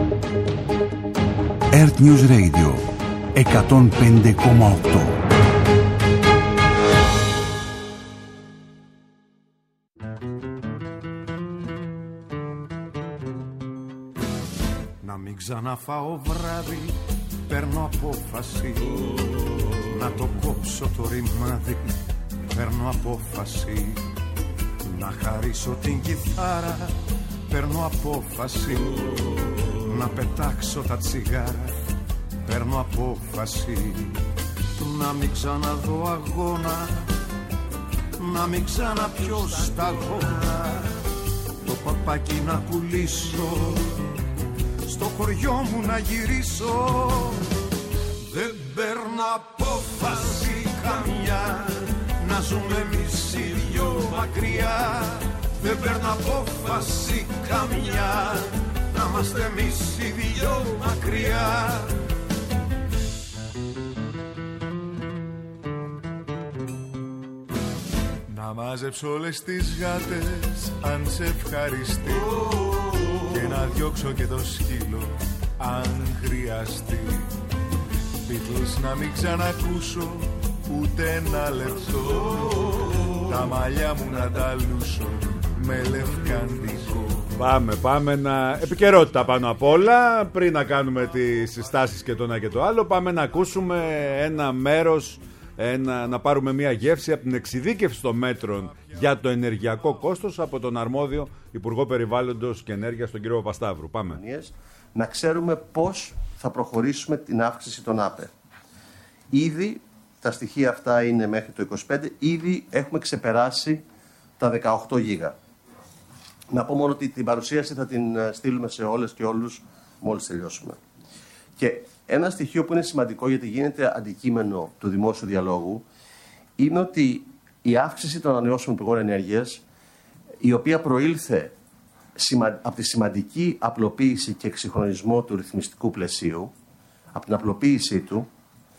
Earth News Radio 105,8. Να μην ξαναφάω βράδυ, παίρνω απόφαση. Να το κόψω το ρημάδι, παίρνω απόφαση. Να χαρίσω την κιθάρα, παίρνω απόφαση. Να πετάξω τα τσιγάρα, παίρνω απόφαση. Να μην ξαναδώ αγώνα, να μην ξαναπιω σταγόνα. Το παπάκι να πουλήσω, στο χωριό μου να γυρίσω. Δεν παίρνω απόφαση καμιά, να ζούμε εμείς οι δυο μακριά. Δεν παίρνω απόφαση καμιά, να είμαστε εμείς οι δυο μακριά. Να μάζεψω όλες τις γάτες αν σε ευχαριστεί, και να διώξω και το σκύλο αν χρειαστεί. Beatles να μην ξανακούσω ούτε ένα λεπτό, τα μαλλιά μου να τα λούσω με λευκαντικό. Πάμε να... επικαιρότητα πάνω απ' όλα. Πριν να κάνουμε τις συστάσεις και το ένα και το άλλο, πάμε να ακούσουμε ένα μέρος, να πάρουμε μια γεύση από την εξειδίκευση των μέτρων για το ενεργειακό κόστος από τον αρμόδιο Υπουργό Περιβάλλοντος και Ενέργειας, τον κύριο Παπασταύρου. Πάμε. Να ξέρουμε πώς θα προχωρήσουμε την αύξηση των ΑΠΕ. Ήδη τα στοιχεία αυτά είναι μέχρι το 25, ήδη έχουμε ξεπεράσει τα 18 γίγα. Να πω μόνο ότι την παρουσίαση θα την στείλουμε σε όλες και όλους μόλις τελειώσουμε. Και ένα στοιχείο που είναι σημαντικό, γιατί γίνεται αντικείμενο του δημόσιου διαλόγου, είναι ότι η αύξηση των ανανεώσιμων πηγών ενέργειας, η οποία προήλθε από τη σημαντική απλοποίηση και εξυγχρονισμό του ρυθμιστικού πλαισίου, από την απλοποίησή του,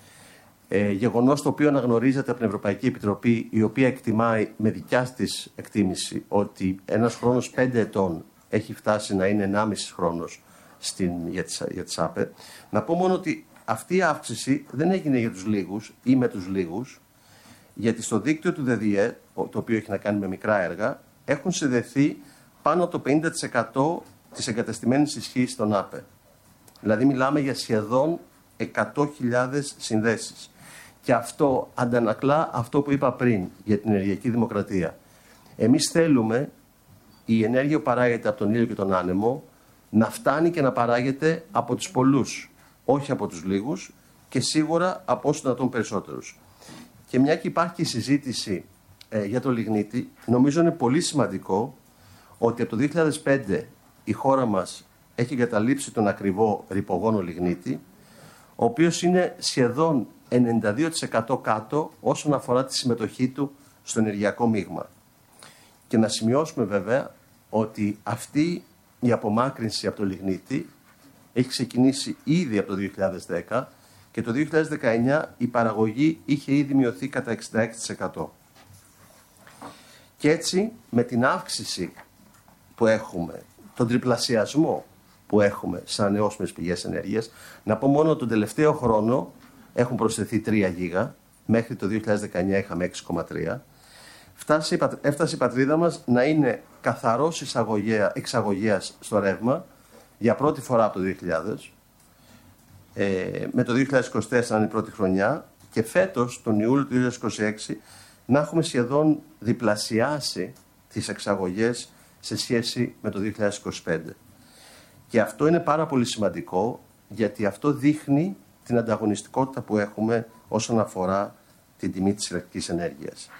γεγονός το οποίο αναγνωρίζεται από την Ευρωπαϊκή Επιτροπή, η οποία εκτιμάει με δικιά της εκτίμηση ότι ένας χρόνος 5 ετών έχει φτάσει να είναι 1,5 χρόνος για τις ΑΠΕ. Να πω μόνο ότι αυτή η αύξηση δεν έγινε για τους λίγους ή με τους λίγους, γιατί στο δίκτυο του ΔΔΕ, το οποίο έχει να κάνει με μικρά έργα, έχουν συνδεθεί πάνω από το 50% της εγκατεστημένης ισχύς των ΑΠΕ. Δηλαδή μιλάμε για σχεδόν 100.000 συνδέσεις. Και αυτό αντανακλά αυτό που είπα πριν για την ενεργειακή δημοκρατία. Εμείς θέλουμε η ενέργεια που παράγεται από τον ήλιο και τον άνεμο να φτάνει και να παράγεται από τους πολλούς, όχι από τους λίγους, και σίγουρα από όσο δυνατόν περισσότερους. Και μια και υπάρχει η συζήτηση για το λιγνίτη, νομίζω είναι πολύ σημαντικό ότι από το 2005 η χώρα μας έχει εγκαταλείψει τον ακριβό ρυπογόνο λιγνίτη, ο οποίος είναι σχεδόν 92% κάτω όσον αφορά τη συμμετοχή του στο ενεργειακό μείγμα. Και να σημειώσουμε βέβαια ότι αυτή η απομάκρυνση από το λιγνίτη έχει ξεκινήσει ήδη από το 2010 και το 2019 η παραγωγή είχε ήδη μειωθεί κατά 66%. Και έτσι με την αύξηση που έχουμε, τον τριπλασιασμό που έχουμε σε ανανεώσιμες πηγές ενέργειας, να πω μόνο ότι τον τελευταίο χρόνο έχουν προσθεθεί 3 γίγα, μέχρι το 2019 είχαμε 6,3. Έφτασε η πατρίδα μας να είναι καθαρός εξαγωγέας στο ρεύμα για πρώτη φορά από το 2000. Με το 2024 είναι η πρώτη χρονιά και φέτος, τον Ιούλιο του 2026, να έχουμε σχεδόν διπλασιάσει τις εξαγωγές σε σχέση με το 2025. Και αυτό είναι πάρα πολύ σημαντικό, γιατί αυτό δείχνει την ανταγωνιστικότητα που έχουμε όσον αφορά την τιμή της ηλεκτρικής ενέργειας.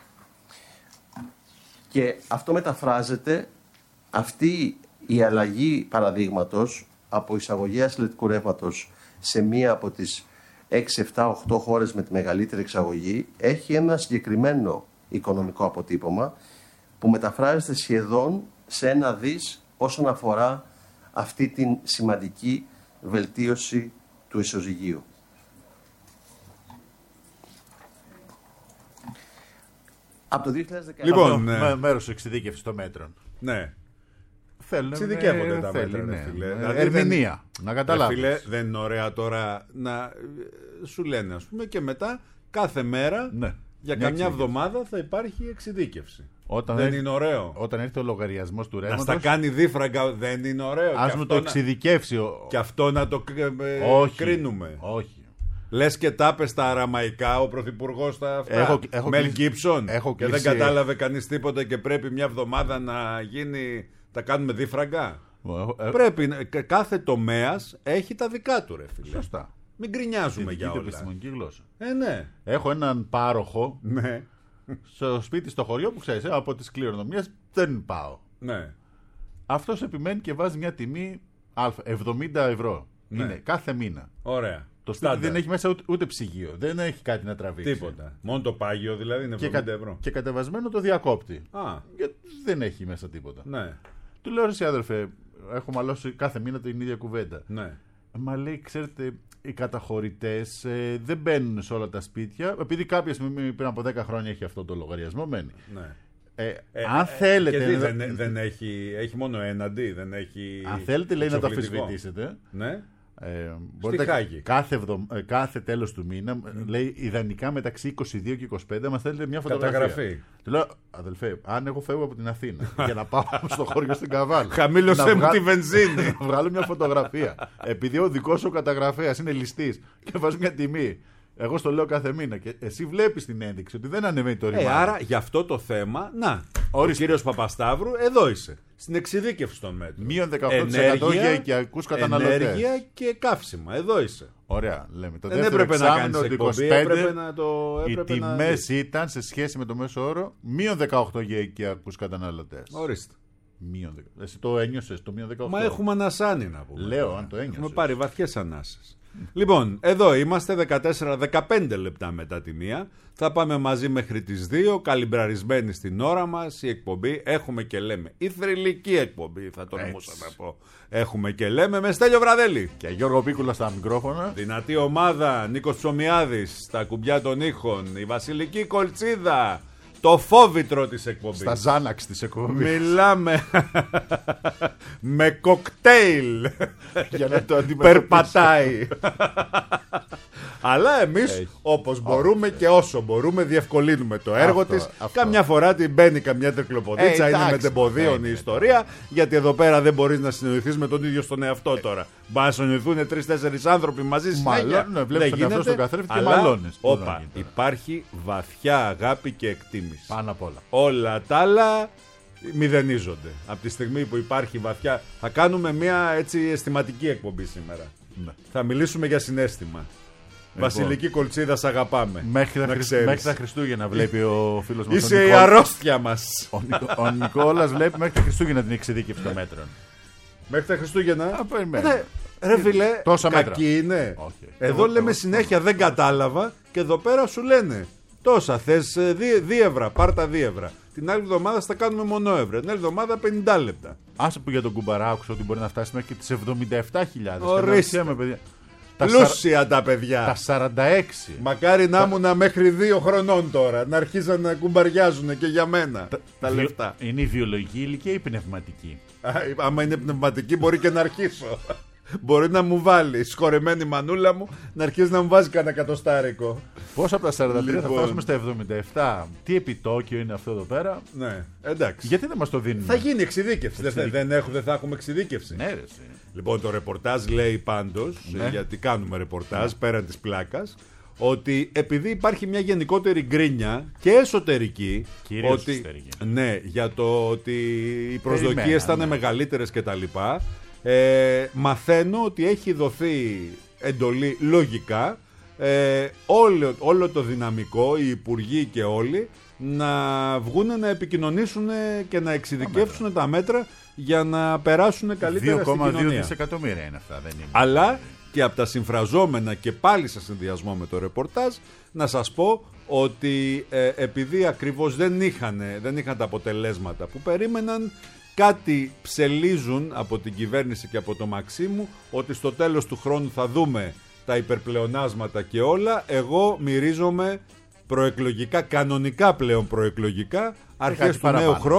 Και αυτό μεταφράζεται, αυτή η αλλαγή παραδείγματος από εισαγωγέας ηλεκτρικού ρεύματος σε μία από τις 6, 7, 8 χώρες με τη μεγαλύτερη εξαγωγή, έχει ένα συγκεκριμένο οικονομικό αποτύπωμα που μεταφράζεται σχεδόν σε 1 δις όσον αφορά αυτή την σημαντική βελτίωση του ισοζυγίου. Από το 2019... Λοιπόν, μέρος εξειδίκευσης των μέτρων. Ναι. Εξειδικεύονται τα μέτρα, ναι. φίλε. Δηλαδή ερμηνεία, να καταλάβεις. Φίλε, δεν είναι ωραία τώρα να σου λένε, ας πούμε, και μετά κάθε μέρα για καμιά εβδομάδα θα υπάρχει εξειδίκευση. Δεν είναι ωραίο. Όταν έρθει ο λογαριασμός του ρεύματος. Να στα κάνει δίφραγκα, δεν είναι ωραίο. Ας μου το εξειδικεύσει. Και αυτό να το κρίνουμε. Όχι. Λες και τα πες στα αραμαϊκά ο πρωθυπουργός στα αυτά. Μελ Γκίψον. Και δεν κατάλαβε κανείς τίποτα και πρέπει μια εβδομάδα να γίνει. Τα κάνουμε δίφραγκα. Πρέπει. Κάθε τομέας έχει τα δικά του, ρε φίλε. Σωστά. Μην γκρινιάζουμε για όλα. Επιστημονική γλώσσα. Ναι. Έχω έναν πάροχο. Ναι. Στο σπίτι στο χωριό που ξέρεις, από τις κληρονομίες δεν πάω. Ναι. Αυτός επιμένει και βάζει μια τιμή 70 ευρώ. Ναι. Είναι κάθε μήνα. Ωραία. Το σπίτι δεν έχει μέσα ούτε ψυγείο. Δεν έχει κάτι να τραβήξει. Τίποτα. Μόνο το πάγιο δηλαδή είναι 70 ευρώ. Και κατεβασμένο το διακόπτη. Γιατί δεν έχει μέσα τίποτα. Ναι. Του λέω, εσύ αδερφέ, έχω μαλώσει κάθε μήνα την ίδια κουβέντα. Ναι. Μα λέει, ξέρετε, οι καταχωρητές δεν μπαίνουν σε όλα τα σπίτια. Επειδή κάποια στιγμή πριν από 10 χρόνια έχει αυτό το λογαριασμό, μένει. Ναι. Αν θέλετε. Γιατί δεν έχει μόνο έναντι, δεν έχει. Αν θέλετε, λέει, να το αμφισβητήσετε. Ναι. Μπορείτε κάθε τέλος του μήνα, λέει ιδανικά μεταξύ 22 και 25, μας θέλετε μια φωτογραφία. Καταγραφή. Του λέω, αδελφέ, αν εγώ φεύγω από την Αθήνα για να πάω στο χωριό στην Καβάλα, χαμήλωσέ μου τη βενζίνη. Να βγάλω μια φωτογραφία. Επειδή ο δικός σου καταγραφέας είναι ληστής και βάζει μια τιμή. Εγώ στο λέω κάθε μήνα και εσύ βλέπεις την ένδειξη ότι δεν ανεβαίνει το ρημάδι. Άρα για αυτό το θέμα, ο κύριος Παπασταύρου εδώ είσαι. Στην εξειδίκευση των μέτρων. Μείον 18% για οικιακούς καταναλωτές. Ενέργεια και καύσιμα. Εδώ είσαι. Ωραία. Λέμε. Το δεν δεύτερο έπρεπε να κάνεις εκπομπή, έπρεπε να το. Οι τιμές ήταν σε σχέση με το μέσο όρο μείον 18 για οικιακούς καταναλωτές. Ορίστε. Εσύ το ένιωσες το μείον 18. Μα έχουμε ανασάνει να πούμε. Λέω, αν το ένιωσες. Έχουμε πάρει βαθιές ανάσες. Λοιπόν, εδώ είμαστε 14-15 λεπτά μετά τη μία. Θα πάμε μαζί μέχρι τις 2, καλυμπραρισμένοι στην ώρα μας. Η εκπομπή έχουμε και λέμε. Η θρυλική εκπομπή, θα τολμούσα να πω. Έχουμε και λέμε με Στέλιο Βραδέλη και Γιώργο Πίκουλα στα μικρόφωνα. Δυνατή ομάδα, Νίκος Ψωμιάδης στα κουμπιά των ήχων. Η Βασιλική Κολτσίδα. Το φόβητρο της εκπομπής. Στα Ζάναξ της εκπομπής. Μιλάμε με κοκτέιλ για να το αντιμετωπίσει. Περπατάει. Αλλά εμείς όπως μπορούμε και όσο μπορούμε διευκολύνουμε το έργο της. Καμιά φορά την μπαίνει καμιά τρικλοποδίτσα. Είναι μετεμποδίων η ιστορία. Γιατί εδώ πέρα δεν μπορείς να συνοηθείς με τον ίδιο στον εαυτό τώρα. Μπα να συνοηθούν 3-4 άνθρωποι μαζί συνέχεια. Βλέπεις τον εαυτό στον καθρέφτη και μαλώνεις. Υπάρχει βαθιά αγάπη και εκτίμηση. Πάνω απ' όλα. Όλα τα άλλα μηδενίζονται. Από τη στιγμή που υπάρχει βαθιά. Θα κάνουμε μια έτσι αισθηματική εκπομπή σήμερα. Ναι. Θα μιλήσουμε για συναίσθημα. Βασιλική Κολτσίδα, σ' αγαπάμε. Μέχρι τα Χριστούγεννα βλέπει ο φίλος μας. Είσαι η αρρώστια μας. Ο Νικόλας βλέπει μέχρι τα Χριστούγεννα την εξειδίκευση των μέτρων. Μέχρι τα Χριστούγεννα. Ρε φίλε, κακή είναι. Εδώ λέμε συνέχεια δεν κατάλαβα και εδώ πέρα σου λένε τόσα θες 2 ευρώ, πάρ' τα 2 ευρώ. Την άλλη εβδομάδα θα κάνουμε μονόευρο. Την άλλη εβδομάδα 50 λεπτά. Άσε που για τον κουμπαρά άκουσα ότι μπορεί να φτάσει μέχρι και τις 77.000. Ορίστε. Πλούσια τα παιδιά. Τα 46. Μακάρι να ήμουν μέχρι 2 χρονών τώρα. Να αρχίσαν να κουμπαριάζουν και για μένα τα λεφτά. Είναι η βιολογική ηλικία ή η πνευματική? Άμα είναι πνευματική μπορεί και να αρχίσω. Μπορεί να μου βάλει σχορεμένη μανούλα μου να αρχίσει να μου βάζει κανένα εκατοστάρικο. Πώς από τα 43 θα φτάσουμε στα 77? Τι επιτόκιο είναι αυτό εδώ πέρα? Ναι, εντάξει. Γιατί δεν μας το δίνουν? Θα γίνει εξειδίκευση. Δεν θα έχουμε εξειδίκευση. Ναι, ρε. Λοιπόν, το ρεπορτάζ λέει πάντως, γιατί κάνουμε ρεπορτάζ πέραν της πλάκας, ότι επειδή υπάρχει μια γενικότερη γκρίνια και εσωτερική, κυρίως εσωτερική. Ναι, για το ότι οι προσδοκίες ήταν μεγαλύτερες κτλ. Μαθαίνω ότι έχει δοθεί εντολή λογικά όλο το δυναμικό, οι υπουργοί και όλοι να βγουν να επικοινωνήσουν και να εξειδικεύσουν τα μέτρα για να περάσουν καλύτερα στην κοινωνία. 2,2 δισεκατομμύρια είναι αυτά, δεν είναι? Αλλά και από τα συμφραζόμενα και πάλι σε συνδυασμό με το ρεπορτάζ να σας πω ότι επειδή ακριβώς δεν είχαν τα αποτελέσματα που περίμεναν, κάτι ψελίζουν από την κυβέρνηση και από το Μαξίμου ότι στο τέλος του χρόνου θα δούμε τα υπερπλεονάσματα και όλα. Εγώ μυρίζομαι προεκλογικά, κανονικά πλέον προεκλογικά, αρχές του νέου χρόνου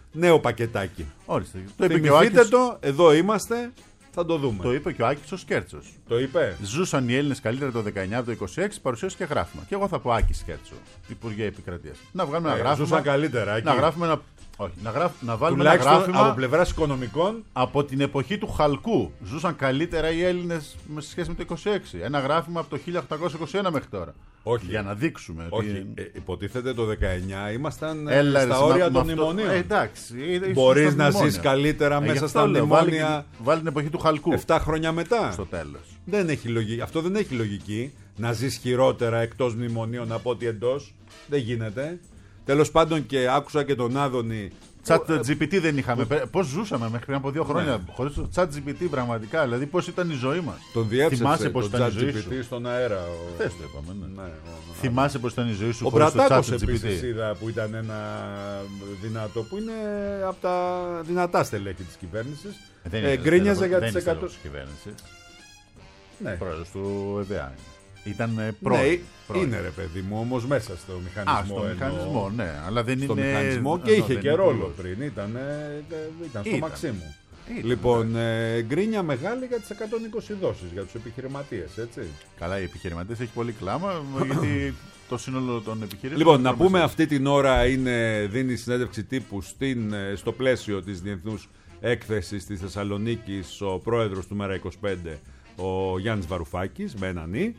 νέο πακετάκι. Ορίστε. Το είπε και ο Θυμηθείτε Άκης. το, εδώ είμαστε, θα το δούμε. Το είπε και ο Άκης ο Σκέρτσος. Το είπε. Ζούσαν οι Έλληνες καλύτερα το 19 από το 26, παρουσίασε και γράφημα. Και εγώ θα πω Άκη Σκέρτσο, Υπουργέ Επικρατείας. Να βγάλουμε ένα γράφημα. Ζούσαν καλύτερα. Εκεί. Να γράφουμε ένα. Όχι, να βάλουμε ένα Τουλάχιστον γράφημα από πλευράς οικονομικών. από την εποχή του Χαλκού. Ζούσαν καλύτερα οι Έλληνες σε σχέση με το 26. Ένα γράφημα από το 1821 μέχρι τώρα. Όχι. Για να δείξουμε. Όχι, υποτίθεται το 19 ήμασταν Έλα, στα ρε, όρια με των αυτό- μνημονίων. Εντάξει. Μπορείς στα να μνημόνια. ζεις καλύτερα μέσα γι' αυτό στα λέω, μνημόνια βάλει την εποχή του Χαλκού 7 χρόνια μετά. στο τέλος. Δεν έχει λογική. Αυτό δεν έχει λογική. Να ζεις χειρότερα εκτός μνημονίων από ότι εντός. Δεν γίνεται. Τέλος πάντων, και άκουσα και τον Άδωνη. Chat GPT δεν είχαμε. Πώς ζούσαμε μέχρι πριν από 2 χρόνια χωρίς το Chat GPT πραγματικά. Δηλαδή πώς ήταν η ζωή μας. Τον διέψευσε Θυμάσαι πώς τον ήταν η ζωή σου. ChatGPT στον αέρα. Θες το είπαμε. Ναι. Ναι, Θυμάσαι πώς ήταν η ζωή σου Ο χωρίς το Μπρατάκος Chat επίσης GPT. είδα που ήταν ένα δυνατό, που είναι από τα δυνατά στελέχη της κυβέρνησης. Γκρίνιαζε για τις 100. Κυβέρνηση. Ναι. Πρόεδρος του ΕΔΑ. Ήταν Ναι, πρόεδρος. είναι ρε παιδί μου, όμως μέσα στο μηχανισμό. Στο μηχανισμό, ναι. Αλλά δεν Στο είναι. μηχανισμό και ενώ είχε δεν και είναι ρόλο υπουργός. πριν. Ήταν στο Ήταν. Μαξίμου. Ήταν, Λοιπόν, γκρίνια μεγάλη για τις 120 δόσεις για τους επιχειρηματίες, έτσι. Καλά, οι επιχειρηματίες έχει πολύ κλάμα γιατί το σύνολο των επιχειρήσεων. Λοιπόν, να πούμε αυτή την ώρα δίνει συνέντευξη τύπου στο πλαίσιο της Διεθνούς Έκθεσης της Θεσσαλονίκης ο πρόεδρος του Μέρα 25, ο Γιάννης Βαρουφάκης, με έναν «η».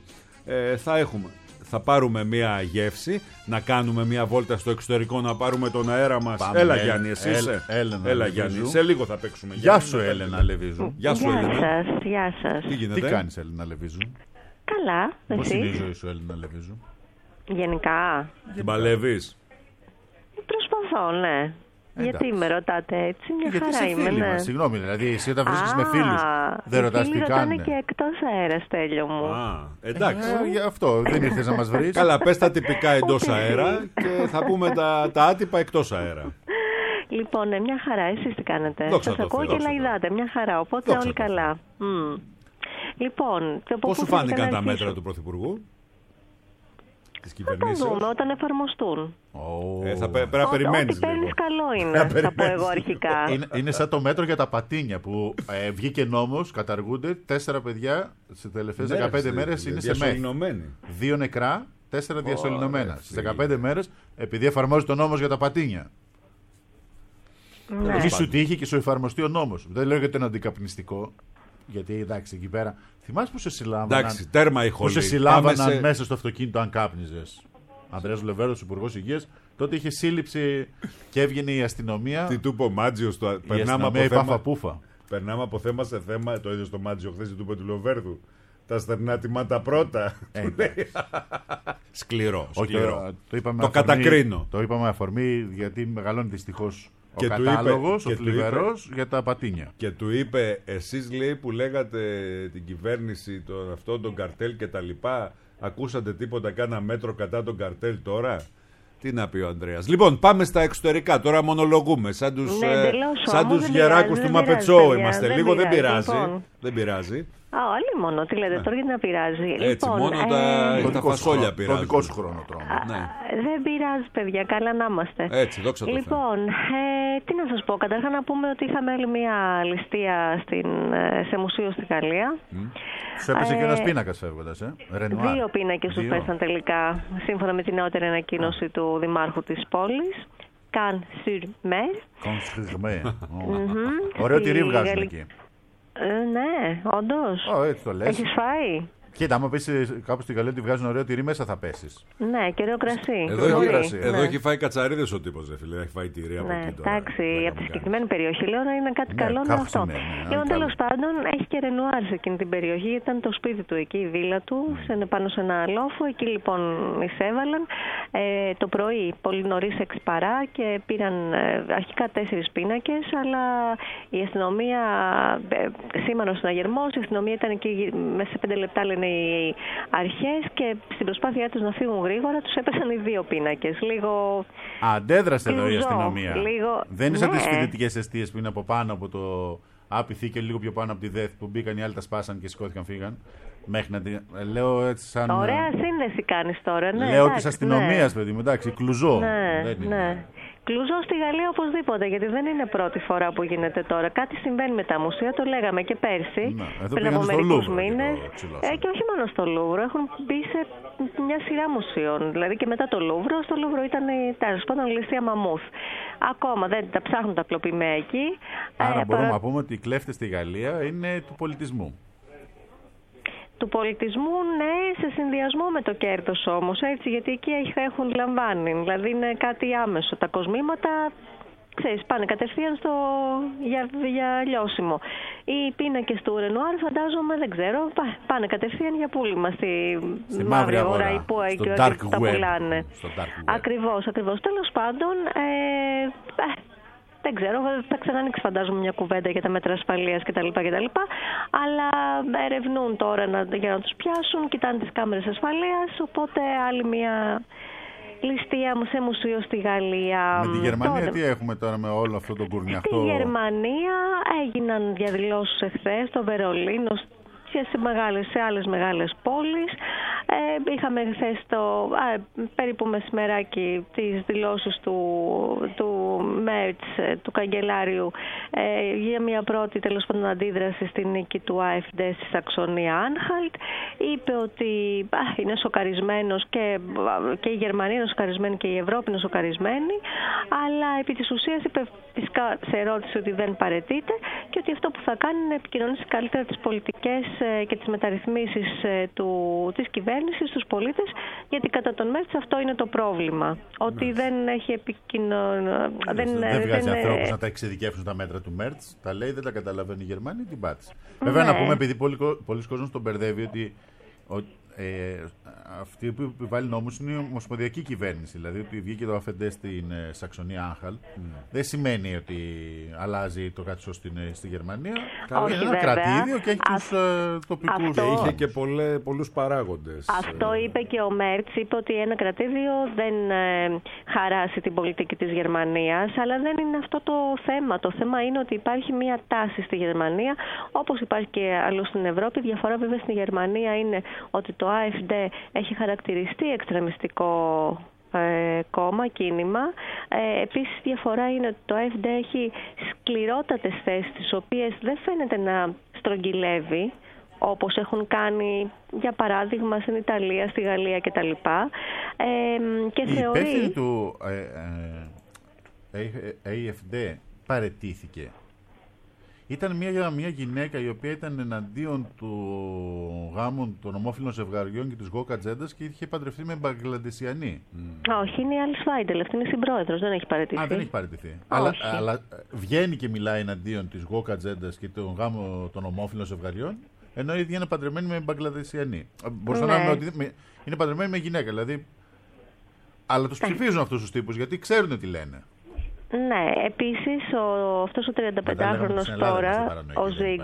Θα πάρουμε μια γεύση, να κάνουμε μια βόλτα στο εξωτερικό, να πάρουμε τον αέρα μας. Πάμε, Έλα Γιάννη, εσύ είσαι. Έλα Γιάννη, σε λίγο θα παίξουμε. Γεια σου, Έλενα Λεβίζου. Γεια σου, Έλενα. σας, γεια σας. Τι Τι γίνεται? κάνεις, Έλενα Λεβίζου? Καλά, Πώς είναι η εσείς? ζωή σου, Έλενα Λεβίζου? Γενικά. Την παλεύεις? Προσπαθώ, ναι. Εντάξει. Γιατί με ρωτάτε έτσι, μια Γιατί χαρά είσαι είμαι, φίλη ναι. μας, συγγνώμη, δηλαδή εσύ όταν βρίσκεις με φίλους δεν ρωτάς τι ρωτάνε κάνουν. και εκτός αέρα, Στέλιο μου. Α, εντάξει. Γι' αυτό δεν ήρθες να μας βρεις. Καλά, πες τα τυπικά εντός Όχι. αέρα και θα πούμε τα άτυπα εκτός αέρα. Λοιπόν, μια χαρά, εσείς τι κάνετε? Δόξα Σας τω ακούω Θεώ, και δόξα τω λαϊδάτε, μια χαρά, οπότε Δόξα όλοι τω καλά. Λοιπόν, Πώς σου πού θέλετε φάνηκαν να τα αρχίσω? μέτρα του Πρωθυπουργού? Της Θα τα κυβερνήσεως? δούμε όταν εφαρμοστούν. Πρέπει να περιμένεις Ό,τι παίρνεις λίγο. καλό είναι, Να θα πω περιμένεις εγώ αρχικά. Είναι σαν το μέτρο για τα πατίνια που βγήκε νόμος, καταργούνται 4 παιδιά στις τελευταίες 15 μέρες είναι σε ΜΕΘ. διασωληνωμένοι. 2 νεκρά, 4 διασωληνωμένα. Στις 15 μέρες επειδή εφαρμόζει το νόμος για τα πατίνια. Ναι. Μη σου τύχει και σου εφαρμοστεί ο νόμος. Δεν λέω για το αντικαπνιστικό. Γιατί εντάξει εκεί πέρα. Θυμάσαι που σε συλλάμβαναν. Εντάξει, τέρμα η Που χολή. σε συλλάμβαναν Πάμε σε- μέσα στο αυτοκίνητο αν κάπνιζες. Ανδρέας Λεβέρος, Υπουργός Υγείας. Τότε είχε σύλληψη και έβγαινε η αστυνομία. Τι του είπε ο Μάτζιος, Η περνάμε αστυνομία από η θέμα. Παφαπούφα. Περνάμε από θέμα σε θέμα. Το ίδιο στο Μάτζιο χθες του είπε του Λοβέρδου. Τα στερνά τιμάτα πρώτα. Του λέει. Σκληρό. Όχι, σκληρό. το είπαμε Το αφορμή- κατακρίνω. Το είπαμε αφορμή γιατί μεγαλώνει δυστυχώς ο Και του είπε- κατάλογος, και ο του θλιβερός για τα πατίνια. Και του είπε, εσείς λέει που λέγατε την κυβέρνηση, τον καρτέλ και τα λοιπά, ακούσατε τίποτα, κάνα μέτρο κατά τον καρτέλ τώρα? Τι να πει ο Ανδρέας. Λοιπόν, πάμε στα εξωτερικά. Τώρα μονολογούμε. Σαν τους, Ναι, εντελώς, σαν όμως τους δεν γεράκους πειράζει, του δεν πειράζει, Μαπετσό παιδιά, είμαστε. δεν Λίγο δεν πειράζει, πειράζει. λοιπόν. Δεν πειράζει. Όλοι μόνο, τι λέτε τώρα, γιατί να πειράζει. Έτσι, Λοιπόν, μόνο Το τα δικό σου φασόλια χρόνο- Το πειράζουν. δικό σου χρόνο τρώμε. Ναι. Δεν πειράζει, παιδιά, καλά να είμαστε. Έτσι, δόξα τω Θεώ. Λοιπόν, τι να σας πω, καταρχάς να πούμε ότι είχαμε άλλη μια ληστεία σε μουσείο στη Γαλλία. Σου έπεσε και Ε, ένας πίνακας φεύγοντας, Ρενουάρ. 2 πίνακες του 2. πέσαν τελικά, σύμφωνα με την νεότερη ανακοίνωση του Δημάρχου της πόλης. Cannes sur Mer. Κονσχυγμέ. Ωραίο Στη τυρί βγάζουν Γαλλική- εκεί. Ναι, όντως. Έτσι το λες. Έχεις φάει? Κοίτα, άμα πεις κάπου στη Γαλλία ότι βγάζουν ωραίο τυρί, μέσα θα πέσεις. Ναι, και ωραίο κρασί. Εδώ, Πολύ. έχει, Ναι. εδώ έχει φάει κατσαρίδες ο τύπος, φίλε. Έχει φάει τυρί από Ναι, εκεί τώρα. εντάξει, Λέγαμε από τη κάτι. συγκεκριμένη περιοχή λέω να είναι κάτι Ναι, καλό κάπου αυτό. ναι, ναι, Λοιπόν, καλό. τέλος πάντων, έχει και Ρενουάρ σε εκείνη την περιοχή. Ήταν το σπίτι του εκεί, η βίλα του, πάνω σε ένα λόφο. Εκεί λοιπόν εισέβαλαν. Το πρωί, πολύ νωρίς 6 παρά και πήραν αρχικά 4 πίνακες, αλλά η αστυνομία σήμανε ο συναγερμός. Η αστυνομία ήταν εκεί μέσα σε 5 λεπτά, λένε οι αρχές, και στην προσπάθειά τους να φύγουν γρήγορα τους έπεσαν οι 2 πίνακες. Λίγο. Αντέδρασε εδώ η Κλουζό, αστυνομία. λίγο. Δεν είναι σαν Ναι. τις φοιτητικές εστίες που είναι από πάνω από το άπηθη και λίγο πιο πάνω από τη ΔΕΘ που μπήκαν οι άλλοι, τα σπάσαν και σηκώθηκαν, φύγαν. Μέχρι να την. Λέω έτσι σαν. Ωραία σύνδεση κάνεις τώρα, ναι. Λέω εντάξει, τη αστυνομία, ναι. παιδί μου, εντάξει, κλουζό. Ναι, Δεν είναι. ναι. Κλουζό στη Γαλλία οπωσδήποτε, γιατί δεν είναι πρώτη φορά που γίνεται τώρα. Κάτι συμβαίνει με τα μουσεία, το λέγαμε και πέρσι, πριν από μερικούς μήνες. Και όχι μόνο στο Λούβρο, έχουν μπει σε μια σειρά μουσείων. Δηλαδή και μετά το Λούβρο, στο Λούβρο ήταν τέλος πάντων ληστεία μαμούθ. Ακόμα δεν τα ψάχνουν τα κλοπημαία εκεί. Άρα μπορούμε να πούμε ότι οι κλέφτες στη Γαλλία είναι του πολιτισμού. Του πολιτισμού, ναι, σε συνδυασμό με το κέρδος όμως, έτσι, γιατί εκεί έχουν λαμβάνει. Δηλαδή είναι κάτι άμεσο. Τα κοσμήματα, ξέρεις, πάνε κατευθείαν για λιώσιμο. Οι πίνακες του Ρενουάρ, φαντάζομαι, δεν ξέρω, πάνε κατευθείαν για πούλημα στη μαύρη αγορά ή που τα πουλάνε. Ακριβώς. Τέλος πάντων, δεν ξέρω, θα ξανανοίξει φαντάζομαι μια κουβέντα για τα μέτρα ασφαλείας κτλ. Αλλά ερευνούν τώρα για να τους πιάσουν, κοιτάνε τις κάμερες ασφαλείας, οπότε άλλη μια ληστεία σε μουσείο στη Γαλλία. Με τη Γερμανία τώρα, τι έχουμε τώρα με όλο αυτό το κουρνιαχτό? Στη Γερμανία έγιναν διαδηλώσεις εχθές στο Βερολίνο και σε άλλες μεγάλες πόλεις. Είχαμε χθες περίπου μεσημεράκι τις δηλώσεις του Μέρτς, του καγκελάριου, για μια πρώτη τέλος πάντων αντίδραση στη νίκη του AfD στη Σαξονία Άνχαλτ. Είπε ότι είναι σοκαρισμένος και η Γερμανία είναι σοκαρισμένη και η Ευρώπη είναι σοκαρισμένη, αλλά επί της ουσίας είπε φυσικά σε ερώτηση ότι δεν παραιτείται και ότι αυτό που θα κάνει είναι να επικοινωνήσει καλύτερα τις πολιτικές και τις μεταρρυθμίσεις της κυβέρνησης στους πολίτες, γιατί κατά τον Μέρτς αυτό είναι το πρόβλημα. Ότι δεν έχει επικοινωνία. Δεν βγάζει ανθρώπους να τα εξειδικεύσουν τα μέτρα του Μέρτς. Τα λέει, δεν τα καταλαβαίνει η Γερμανία, την πάτησε. Βέβαια να πούμε, επειδή πολλοί κόσμος τον μπερδεύει, ότι αυτή που επιβάλλει νόμους είναι η ομοσπονδιακή κυβέρνηση. Δηλαδή ότι βγήκε το AfD στην Σαξονία Άνχαλτ δεν σημαίνει ότι αλλάζει το καθεστώς στη Γερμανία. Είναι ένα κρατήδιο και έχει τους τοπικούς. Και είχε και πολλούς παράγοντες. Αυτό είπε και ο Μέρτς. Είπε ότι ένα κρατήδιο δεν χαράσει την πολιτική της Γερμανίας, αλλά δεν είναι αυτό το θέμα. Το θέμα είναι ότι υπάρχει μια τάση στη Γερμανία, όπως υπάρχει και αλλού στην Ευρώπη. Διαφορά βέβαια στη Γερμανία είναι ότι το AfD έχει χαρακτηριστεί εξτρεμιστικό κόμμα, κίνημα. Επίσης διαφορά είναι ότι το AfD έχει σκληρότατες θέσεις, τις οποίες δεν φαίνεται να στρογγυλεύει, όπως έχουν κάνει για παράδειγμα στην Ιταλία, στη Γαλλία κτλ. Και η υπεύθυνη του AfD παραιτήθηκε. Ήταν μια γυναίκα η οποία ήταν εναντίον του γάμου των ομόφυλων ζευγαριών και της Γκόκα Τζέντας και είχε παντρευτεί με Μπαγκλαντεσιανή. Όχι, είναι η Alice Weidel, αυτή είναι συμπρόεδρος, δεν έχει παραιτηθεί. Δεν έχει παραιτηθεί. Αλλά βγαίνει και μιλάει εναντίον της Γκόκα Τζέντας και του γάμου των ομόφυλων ζευγαριών, ενώ η ίδια είναι παντρεμένη με Μπαγκλαντεσιανή. Μπορούσα να πούμε ότι είναι παντρεμένη με γυναίκα, δηλαδή. Αλλά τους ψηφίζουν αυτούς τους τύπους γιατί ξέρουν τι λένε. Ναι, επίσης αυτός ο 35χρονος τώρα, ο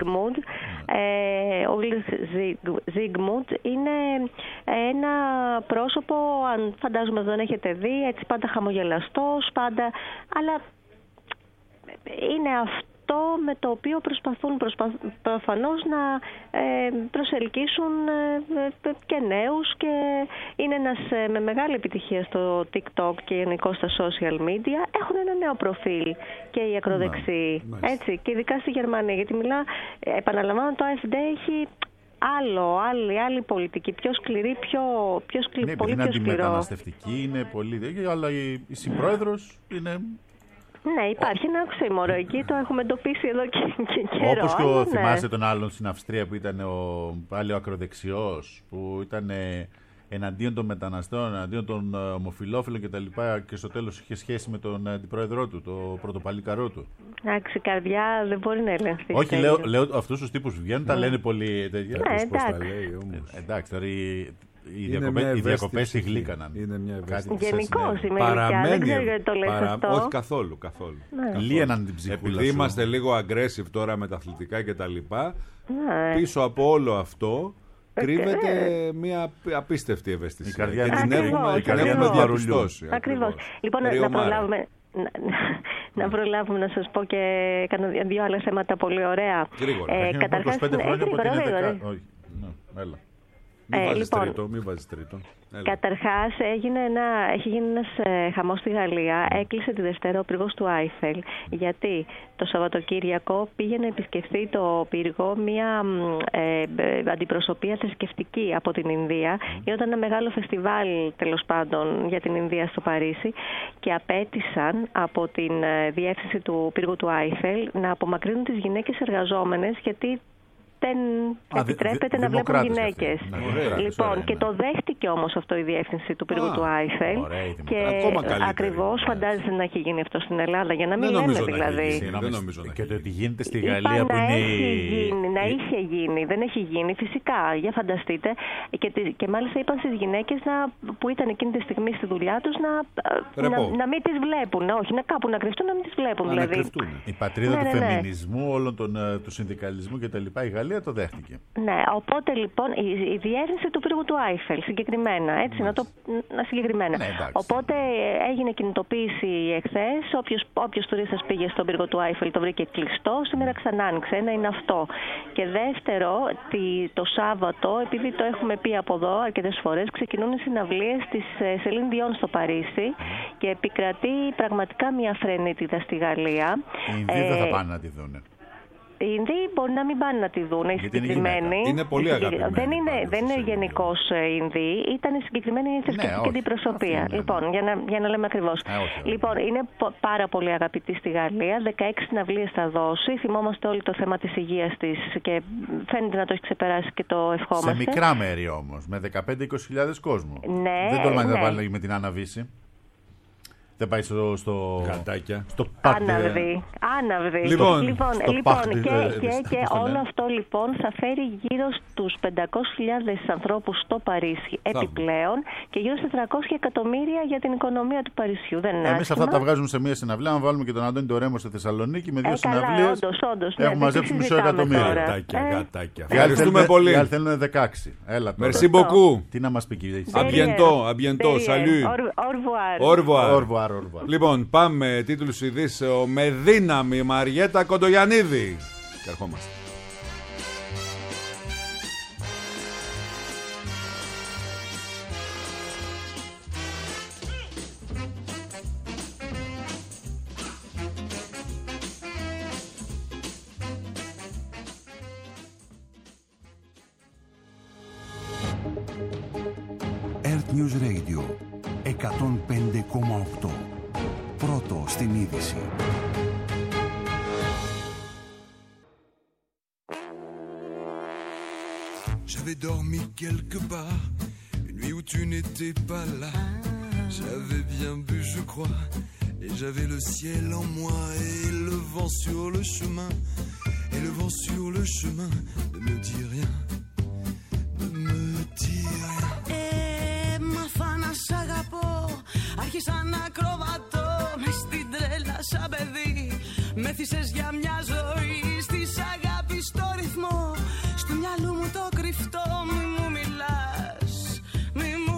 Ζίγμουντ, είναι ένα πρόσωπο, αν φαντάζομαι δεν έχετε δει, έτσι πάντα χαμογελαστός, αλλά είναι αυτό με το οποίο προσπαθούν προφανώς να προσελκύσουν και νέους, και είναι ένας με μεγάλη επιτυχία στο TikTok και γενικώ στα social media. Έχουν ένα νέο προφίλ και οι ακροδεξιοί, έτσι, και ειδικά στη Γερμανία, γιατί επαναλαμβάνω, το AfD έχει άλλη πολιτική, πιο σκληρή, πολύ πιο είναι σκληρό. Αντιμεταναστευτική, είναι πολύ, αλλά η συμπρόεδρος είναι. Ναι, υπάρχει ένα οξύμορο εκεί, το έχουμε εντοπίσει εδώ και καιρό. Όπως και θυμάστε τον άλλον στην Αυστρία που ήταν πάλι ο ακροδεξιός, που ήταν εναντίον των μεταναστών, εναντίον των ομοφυλόφιλων κτλ. Και στο τέλος είχε σχέση με τον αντιπρόεδρό του, το πρωτοπαλίκαρό του. Εντάξει, καρδιά δεν μπορεί να ελεγχθεί. Όχι, λέω αυτούς τους τύπους βγαίνουν, τα λένε πολύ τέτοια. Ναι, εντάξει, τώρα οι διακοπές τη γλύκαναν. Γενικώς η Μερικιά, δεν ξέρω γιατί το λες αυτό. Όχι καθόλου. Λύαιναν την ψυχούλα. Επειδή είμαστε λίγο aggressive τώρα με τα αθλητικά και τα λοιπά, πίσω από όλο αυτό κρύβεται μια απίστευτη ευαισθησία. Η καρδιά την έχουμε διαπιστώσει. Ακριβώς. Λοιπόν, να προλάβουμε να σας πω και κάνα δύο άλλα θέματα πολύ ωραία. Γρήγορα. Καταρχάς, 25 χρόνια από την 11. Όχι, έλα. Μην βάζεις τρίτο. Καταρχάς έχει γίνει ένας χαμός στη Γαλλία. Έκλεισε τη Δευτέρα ο πύργος του Άιφελ. Γιατί το Σαββατοκύριακο πήγε να επισκεφθεί το πύργο μια αντιπροσωπεία θρησκευτική από την Ινδία. Ήταν ένα μεγάλο φεστιβάλ, τέλος πάντων, για την Ινδία στο Παρίσι και απέτησαν από την διεύθυνση του πύργου του Άιφελ να απομακρύνουν τις γυναίκες εργαζόμενες, γιατί δεν επιτρέπεται να βλέπουν γυναίκες. Λοιπόν, και το δέχτηκε όμως αυτό η διεύθυνση του πύργου του Άιφελ. Και ακριβώς φαντάζεσαι να έχει γίνει αυτό στην Ελλάδα, για να μην λέμε δηλαδή. Και το ότι γίνεται στη Γαλλία που είναι. Να είχε γίνει, δεν έχει γίνει, φυσικά. Για φανταστείτε. Και μάλιστα είπαν στις γυναίκες που ήταν εκείνη τη στιγμή στη δουλειά τους να μην τις βλέπουν. Όχι, κάπου να κρυφτούν, να μην τις βλέπουν. Δηλαδή. Η πατρίδα του φεμινισμού, όλων του συνδικαλισμού κτλ. Η Γαλλία το δέχτηκε. Ναι, οπότε λοιπόν η διεύθυνση του πύργου του Άιφελ συγκεκριμένα, έτσι, συγκεκριμένα. Ναι, οπότε έγινε κινητοποίηση εχθές. Όποιος τουρίστας πήγε στον πύργο του Άιφελ το βρήκε κλειστό. Σήμερα ξανά άνοιξε. Ένα είναι αυτό. Και δεύτερο, το Σάββατο, επειδή το έχουμε πει από εδώ αρκετές φορές, ξεκινούν οι συναυλίες της Σελίν Διόν στο Παρίσι και επικρατεί πραγματικά μια φρενίτιδα στη Γαλλία. Οι Ινδοί δεν θα πάνε να τη δούνε. Οι Ινδοί μπορεί να μην πάνε να τη δουν, οι συγκεκριμένοι. Είναι πολύ αγαπημένοι. Δεν είναι γενικώς Ινδοί, ήταν η συγκεκριμένη θρησκευτική αντιπροσωπεία. Λοιπόν, για να λέμε ακριβώς. Λοιπόν, είναι πάρα πολύ αγαπητή στη Γαλλία. 16 συναυλίες θα δώσει. Θυμόμαστε όλοι το θέμα της υγείας της και φαίνεται να το έχει ξεπεράσει και το ευχόμαστε. Σε μικρά μέρη όμως, με 15-20.000 κόσμο. Ναι, δεν τολμάει να βάλει με την Άννα Βύση. Δεν πάει στο Κατάκια. Στο πάρκ. Άναυδη. Λοιπόν, και όλο αυτό λοιπόν θα φέρει γύρω στους 500.000 ανθρώπους στο Παρίσι επιπλέον και γύρω στα 300 εκατομμύρια για την οικονομία του Παρισιού. Εμείς αυτά τα βγάζουμε σε μία συναυλία. Αν βάλουμε και τον Αντώνη το Ρέμο στη Θεσσαλονίκη με 2 συναυλίες. Όντως. Έχουμε μαζέψει μισό εκατομμύριο. Κατάκια. Ευχαριστούμε πολύ. Οι άλλοι θέλουν 16. Έλα τώρα. Merci beaucoup. Τι να μας πει, κύριε. À bientôt. Salut. Au revoir. Λοιπόν, πάμε τίτλους ειδήσεων με δύναμη Μαριέτα Κοντογιαννίδη. Και ερχόμαστε. Earth News Radio 105,8. Πρώτο στην είδηση. J'avais dormi quelque part, une nuit où tu n'étais pas là. J'avais bien bu, je crois, et j'avais le ciel en moi et le vent sur le chemin. Et le vent sur le chemin ne me dit rien, ne me dit rien. Μάθα να σ' αγαπώ, άρχισα να ακροβατώ μες στην τρέλα σαν παιδί. Με θύσες για μια ζωή, στις αγάπη στο ρυθμό. Στο μυαλό μου το κρυφτό, μη μου μιλάς, μη μου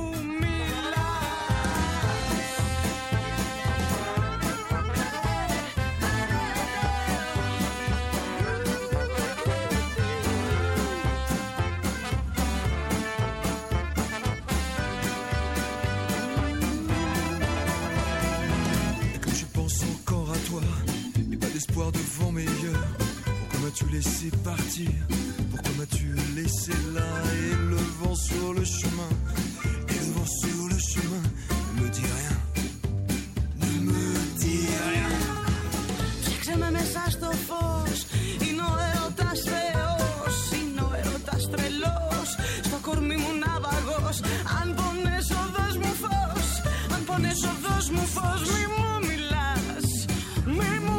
Espoir devant mes yeux. Pourquoi m'as-tu laissé partir? Pourquoi m'as-tu laissé là? Et le vent sur le chemin, et le vent sur le chemin ne me dit rien, ne me dit rien. Φτιάξε με μέσα στο φως, είναι ο έρωτας θεός, είναι ο έρωτας τρελός, στο κορμί μου ναυαγός. Αν πονές οδός μου φως, αν πονές οδός μου φως, μη μου μιλάς, μη μου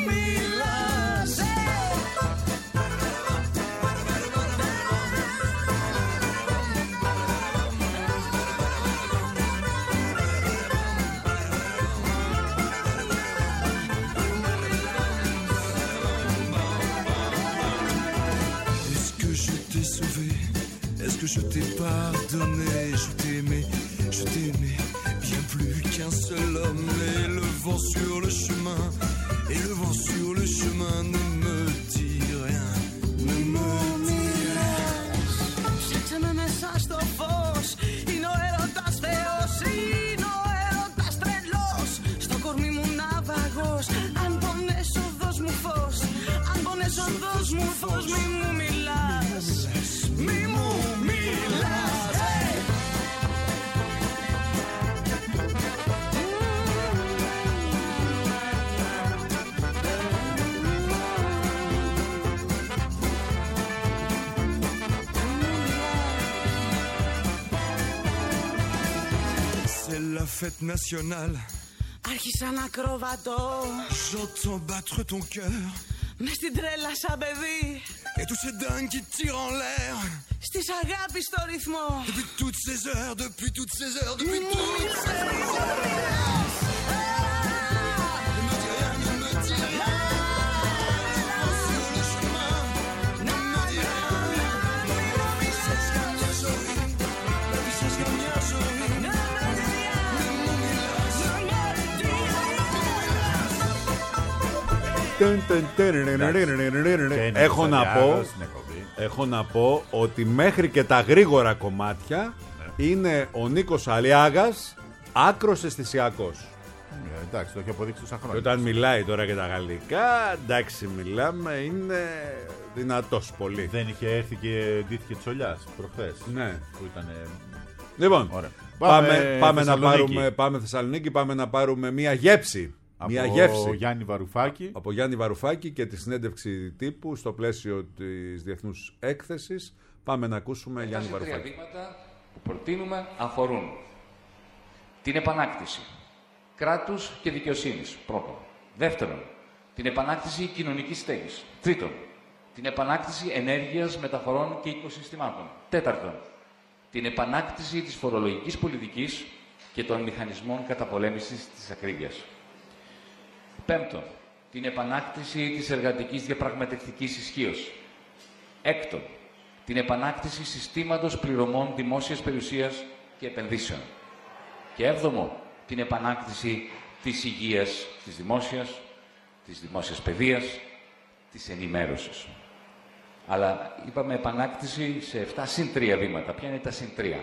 Est-ce que je t'ai pardonné? Je t'ai aimé bien plus qu'un seul homme. Et le vent sur le chemin, et le vent sur le chemin ne me dit rien, ne me dit rien. Φτιάξε με μέσα στο fête nationale. Άρχισα να κροβατώ. J'entends battre ton cœur. Μες στην τρέλα σαν παιδί. Et tous ces dingues qui tirent en l'air. Στις αγάπη στο ρυθμό. Depuis toutes ces heures, depuis toutes ces heures, depuis toutes ces heures. Έχω να πω ότι μέχρι και τα γρήγορα κομμάτια είναι ο Νίκος Αλιάγας άκρος αισθησιακός. Εντάξει, το έχει αποδείξει τόσα χρόνια. Και όταν μιλάει τώρα και τα γαλλικά, εντάξει, μιλάμε, είναι δυνατός πολύ. Δεν είχε έρθει και ντύθηκε Τσολιάς προχθές. Ναι. Που ήταν. Λοιπόν, ωραία. Πάμε Θεσσαλονίκη, πάμε να πάρουμε μία γεύση. Από Γιάννη Βαρουφάκη. Από Γιάννη Βαρουφάκη και τη συνέντευξη τύπου στο πλαίσιο της Διεθνούς Έκθεσης. Πάμε να ακούσουμε Γιάννη Βαρουφάκη. Τα τρία βήματα που προτείνουμε αφορούν την επανάκτηση κράτους και δικαιοσύνης, πρώτον. Δεύτερον, την επανάκτηση κοινωνικής στέγης. Τρίτον, την επανάκτηση ενέργειας, μεταφορών και οικοσυστημάτων. Τέταρτον, την επανάκτηση της φορολογικής πολιτικής και των μηχανισμών καταπολέμησης της ακρίβειας. Πέμπτον, την επανάκτηση της εργατικής διαπραγματευτικής ισχύως. Έκτον, την επανάκτηση συστήματος πληρωμών δημόσιας περιουσίας και επενδύσεων. Και έβδομο, την επανάκτηση της υγείας, της δημόσιας παιδείας, της ενημέρωσης. Αλλά είπαμε επανάκτηση σε 7 συν 3 βήματα. Ποια είναι τα συν 3?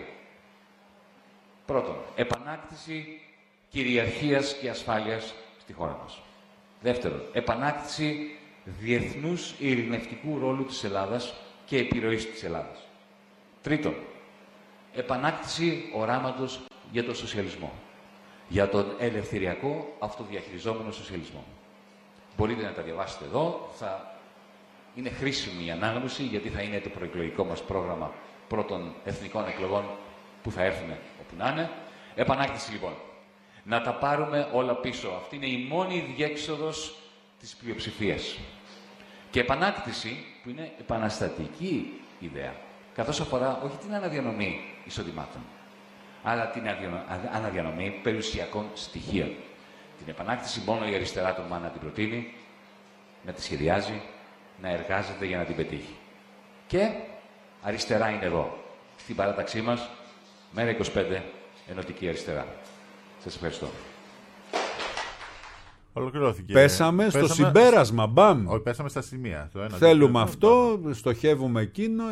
Πρώτον, επανάκτηση κυριαρχίας και ασφάλειας στη χώρα μας. Δεύτερον, επανάκτηση διεθνούς ειρηνευτικού ρόλου της Ελλάδας και επιρροής της Ελλάδας. Τρίτον, επανάκτηση οράματος για τον σοσιαλισμό. Για τον ελευθεριακό αυτοδιαχειριζόμενο σοσιαλισμό. Μπορείτε να τα διαβάσετε εδώ. Θα είναι χρήσιμη η ανάγνωση, γιατί θα είναι το προεκλογικό μας πρόγραμμα πρώτων εθνικών εκλογών που θα έρθουν όπου να είναι. Επανάκτηση λοιπόν. Να τα πάρουμε όλα πίσω. Αυτή είναι η μόνη διέξοδος της πλειοψηφίας. Και επανάκτηση που είναι επαναστατική ιδέα, καθώς αφορά όχι την αναδιανομή εισοδημάτων, αλλά την αναδιανομή περιουσιακών στοιχείων. Την επανάκτηση μόνο η αριστερά τολμά να την προτείνει, να τη σχεδιάζει, να εργάζεται για να την πετύχει. Και αριστερά είναι εδώ, στην παράταξή μας, Μέρα 25, Ενωτική Αριστερά. Σας ευχαριστώ. Ολοκληρώθηκε. Πέσαμε στο συμπέρασμα, μπαμ. Όχι, πέσαμε στα σημεία. Θέλουμε αυτό, στοχεύουμε εκείνο,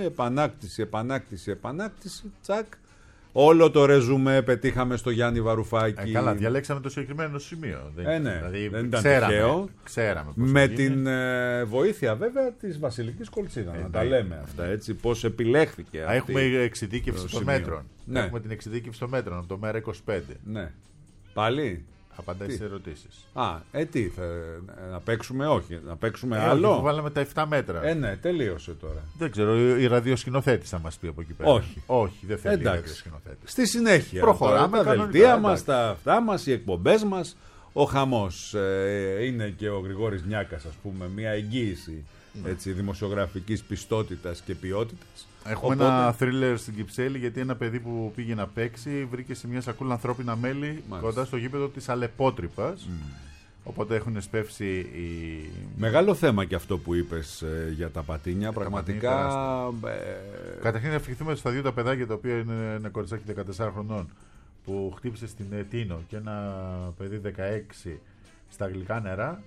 επανάκτηση, τσακ. Όλο το ρεζουμέ πετύχαμε στο Γιάννη Βαρουφάκη. Καλά, διαλέξαμε το συγκεκριμένο σημείο. Ναι, δηλαδή, δεν ήταν τυχαίο. Ξέραμε με την βοήθεια βέβαια της Βασιλικής Κολτσίδα. Να τα λέμε αυτά, έτσι, πώς επιλέχθηκε. Έχουμε εξειδίκευση των μέτρων. Ναι. Έχουμε την εξειδίκευση των μέτρων από το Μέρα 25. Ναι. Πάλι. Απαντάει σε ερωτήσεις. Τι, να παίξουμε, όχι, να παίξουμε άλλο. Βάλαμε τα 7 μέτρα. Ναι, τελείωσε τώρα. Δεν ξέρω, η ραδιοσκηνοθέτης θα μας πει από εκεί πέρα. Όχι, δεν θέλει η ραδιοσκηνοθέτης. Στη συνέχεια. Προχωράμε. Τα δελτία μας, τα αυτά μας, οι εκπομπές μας, ο χαμός. Είναι και ο Γρηγόρης Νιάκας, ας πούμε, μια εγγύηση δημοσιογραφικής πιστότητας και ποιότητας. Έχουμε ένα θρίλερ στην Κυψέλη, γιατί ένα παιδί που πήγε να παίξει βρήκε σε μια σακούλα ανθρώπινα μέλη κοντά στο γήπεδο της Αλεπότρυπας. Οπότε έχουν σπεύσει οι... Μεγάλο θέμα και αυτό που είπες για τα πατίνια. Πραγματικά. Καταρχήν να ευχηθούμε στα δύο τα παιδάκια, τα οποία είναι ένα κοριτσάκι 14 χρονών που χτύπησε στην Τίνο και ένα παιδί 16 στα γλυκά νερά.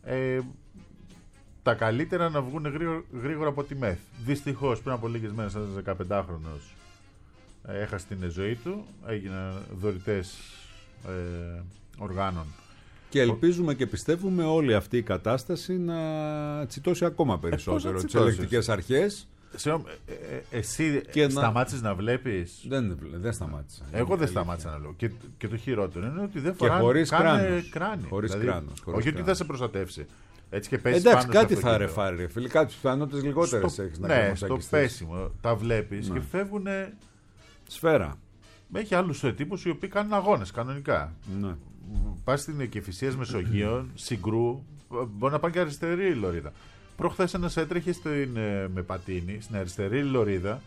Τα καλύτερα να βγουν γρήγορα από τη ΜΕΘ. Δυστυχώς πριν από λίγες μέρες ένας 15χρονος έχασε την ζωή του, έγιναν δωρητές οργάνων. Και ελπίζουμε και πιστεύουμε όλη αυτή η κατάσταση να τσιτώσει ακόμα περισσότερο τις ελεκτικές αρχές. Εσύ σταμάτησες να βλέπεις? Δεν σταμάτησα. Εγώ δεν σταμάτησα να λέω. Και το χειρότερο είναι ότι δεν φοράνε κράνη. Χωρίς κράνος. Όχι ότι θα σε προστατεύσει. Έτσι και εντάξει, κάτι θα ρεφάρει. Φίλοι, κάτι πιθανότητες λιγότερες έχεις να κάνεις. Ναι, στο πέσιμο τα βλέπεις και φεύγουν. Σφαίρα. Έχει άλλους τύπους οι οποίοι κάνουν αγώνες κανονικά. Ναι. Πας στην Κηφισίας Μεσογείων, Συγκρού, μπορεί να πάνε και αριστερή λωρίδα. Προχθές ένας έτρεχε με πατίνι στην αριστερή λωρίδα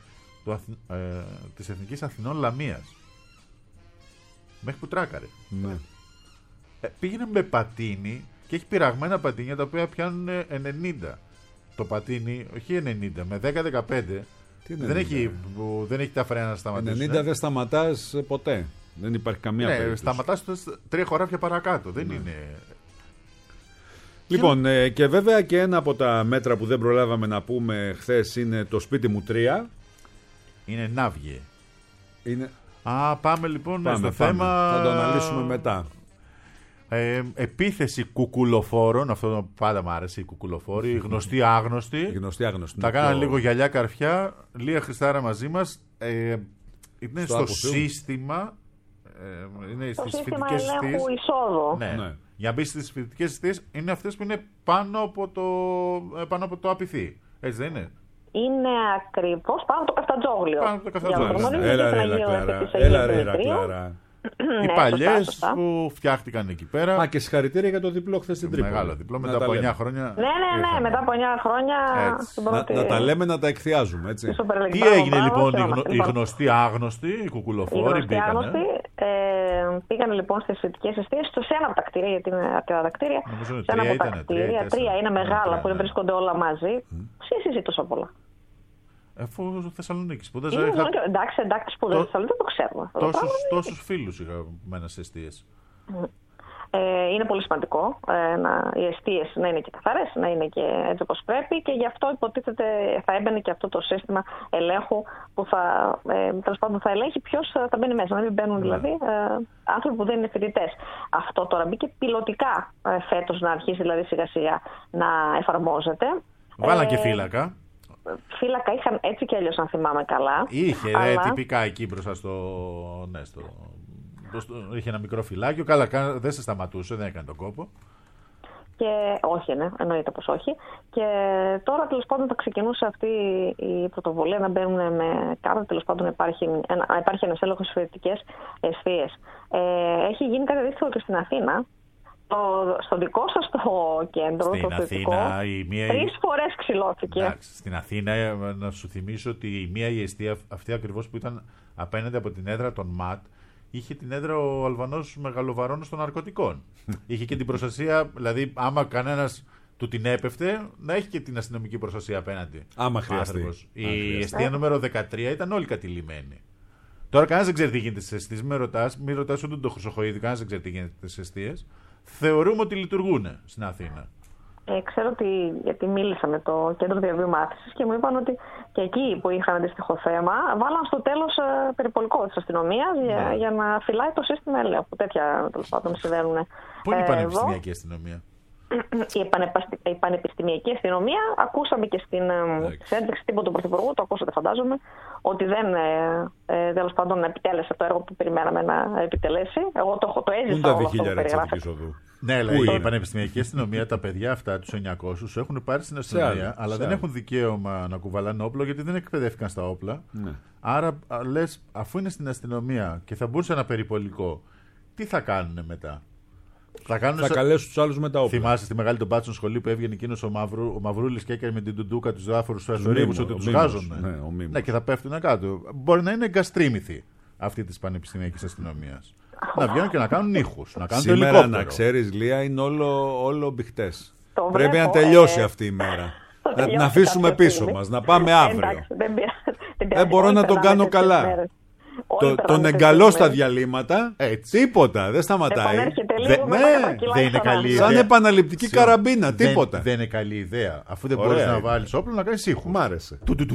της Εθνικής Αθηνών Λαμίας. Μέχρι που τράκαρε. Ναι. Πήγαινε με πατίνι και έχει πειραγμένα πατίνια τα οποία πιάνουν 90. Το πατίνι, όχι 90, με 10-15. Δεν έχει τα φρένα να σταματήσει. 90 δεν σταματάς ποτέ. Δεν υπάρχει καμία περίπτωση. Σταματάς 3 χωράφια παρακάτω. Δεν είναι. Λοιπόν, και βέβαια και ένα από τα μέτρα που δεν προλάβαμε να πούμε χθες είναι το σπίτι μου 3. Είναι Ναύγε. Είναι... Πάμε λοιπόν στο θέμα. Θα το αναλύσουμε μετά. Επίθεση κουκουλοφόρων. Αυτό πάντα μου άρεσε, οι κουκουλοφόροι. Γνωστοί άγνωστοι. Τα κάνανε λίγο γυαλιά καρφιά. Λία Χριστάρα μαζί μας. Είναι στο σύστημα. Είναι στο στις σύστημα φοιτητικές ελέγχου εισόδου. Ναι. Για να μπει στις φοιτητικές αιστείες είναι αυτές που είναι πάνω από το απειθή. Έτσι δεν είναι? Είναι ακριβώς πάνω από το Καφτατζόγλιο. Πάνω από το Καφτατζόγλιο. Έλα ρε Ηρακλάρα. Οι παλιές που φτιάχτηκαν εκεί πέρα. Και συγχαρητήρια για το διπλό χθες στην Τρίπολη. Μεγάλο διπλό μετά από 9 χρόνια. Ναι, μετά από 9 χρόνια. Να τα λέμε, να τα εκθιάζουμε, έτσι. Τι έγινε λοιπόν, οι γνωστοί άγνωστοι, οι κουκουλοφόροι πήγανε λοιπόν στις φοιτητικές αιστείες σε ένα από τα κτίρια, γιατί είναι αρκετά τα κτίρια. Σε ένα από τα κτίρια, 3 είναι μεγάλα που βρίσκονται όλα μαζί. Συζητεί τόσο πολλά. Αφού Θεσσαλονίκη σπούδαζα. Εντάξει, σπούδαζα Θεσσαλονίκη, δεν το ξέρουμε. Τόσους φίλους είχα μένα σε αιστείες. Είναι πολύ σημαντικό οι αιστείες να είναι και καθαρές, να είναι και έτσι όπως πρέπει, και γι' αυτό υποτίθεται θα έμπαινε και αυτό το σύστημα ελέγχου που θα ελέγχει ποιος θα μπαίνει μέσα. Να μην μπαίνουν δηλαδή άνθρωποι που δεν είναι φοιτητές. Αυτό τώρα μπήκε πιλωτικά φέτος να αρχίσει δηλαδή σιγά σιγά να εφαρμόζεται. Βάλαν και φύλακα. Φύλακα είχαν έτσι κι αλλιώς, αν θυμάμαι καλά. Είχε τυπικά εκεί μπροστά είχε ένα μικρό φυλάκιο. Καλά, δεν σε σταματούσε, δεν έκανε τον κόπο. Όχι, ναι, εννοείται πως όχι. Και τώρα τέλος πάντων θα ξεκινούσε αυτή η πρωτοβουλία να μπαίνουν με κάρτα. Τέλος πάντων υπάρχει ένας έλεγχος στις φοιτητικές αιστείες. Έχει γίνει κάτι αντίστοιχο και στην Αθήνα. Στο δικό σας το κέντρο, στην το Αθήνα, θετικό, 3 φορές ξυλώθηκε. Εντάξει, στην Αθήνα, να σου θυμίσω ότι η αιστεία αυτή ακριβώς που ήταν απέναντι από την έδρα των ΜΑΤ, είχε την έδρα ο Αλβανός μεγαλοβαρώνος των ναρκωτικών. Είχε και την προστασία, δηλαδή άμα κανένας του την έπεφτε, να έχει και την αστυνομική προστασία απέναντι. Άμα χρειαστεί. Η αιστεία νούμερο 13 ήταν όλοι κατηλημένοι. Τώρα κανένας δεν ξέρει τι γίνεται στις αιστείες. Μην ρωτάς ούτε τον Χρυσοχοΐδη, κανένας δεν ξέρει τι γίνεται στις αιστείες. Θεωρούμε ότι λειτουργούν στην Αθήνα. Ξέρω ότι, γιατί μίλησα με το κέντρο διαβίου μάθησης και μου είπαν ότι και εκεί που είχαν αντίστοιχο θέμα, βάλαν στο τέλος περιπολικό της αστυνομίας για να φυλάει το σύστημα ελέγχου. Τέτοια τέλος πάντων συμβαίνουν. Πού είναι η πανεπιστημιακή αστυνομία? Η πανεπιστημιακή αστυνομία, ακούσαμε και στην συνέντευξη τύπου του Πρωθυπουργού, το ακούσατε φαντάζομαι, ότι τέλος πάντων επιτέλεσε το έργο που περιμέναμε να επιτελέσει. Εγώ το έζησα όλο αυτό που περιγράφεται. Ναι, αλλά η πανεπιστημιακή αστυνομία, τα παιδιά αυτά, τους 900, έχουν πάρει στην αστυνομία, αλλά δεν έχουν δικαίωμα να κουβαλάνε όπλο γιατί δεν εκπαιδεύτηκαν στα όπλα. Ναι. Άρα λες, αφού είναι στην αστυνομία και θα μπορούσε ένα περιπολικό, τι θα κάνουν μετά? Θα καλέσουν τους άλλους με τα όπλα. Θυμάσαι στη μεγάλη των Πάτσων σχολή που έβγαινε εκείνος ο Μαυρούλης και έκανε με την τουντούκα τους διάφορους αστυνομικούς ότι τους βγάζουν. Ναι, και θα πέφτουν κάτω. Μπορεί να είναι εγκαστρίμηθοι αυτή της πανεπιστημιακής αστυνομίας. Να βγαίνουν και να κάνουν ήχους, να κάνουν σήμερα, ελικόπτερο. Να ξέρεις, Λία, είναι όλο μπιχτές. Πρέπει να τελειώσει αυτή η μέρα. Να την αφήσουμε πίσω μας, να πάμε αύριο. Δεν μπορώ να τον κάνω καλά. Τον εγκαλώ στα διαλύματα. Τίποτα, δεν σταματάει. Δεν είναι καλή ιδέα. Σαν επαναληπτική καραμπίνα, τίποτα. Δεν είναι καλή ιδέα. Αφού δεν μπορείς να βάλεις όπλο, να κάνεις ήχου. Μ' άρεσε.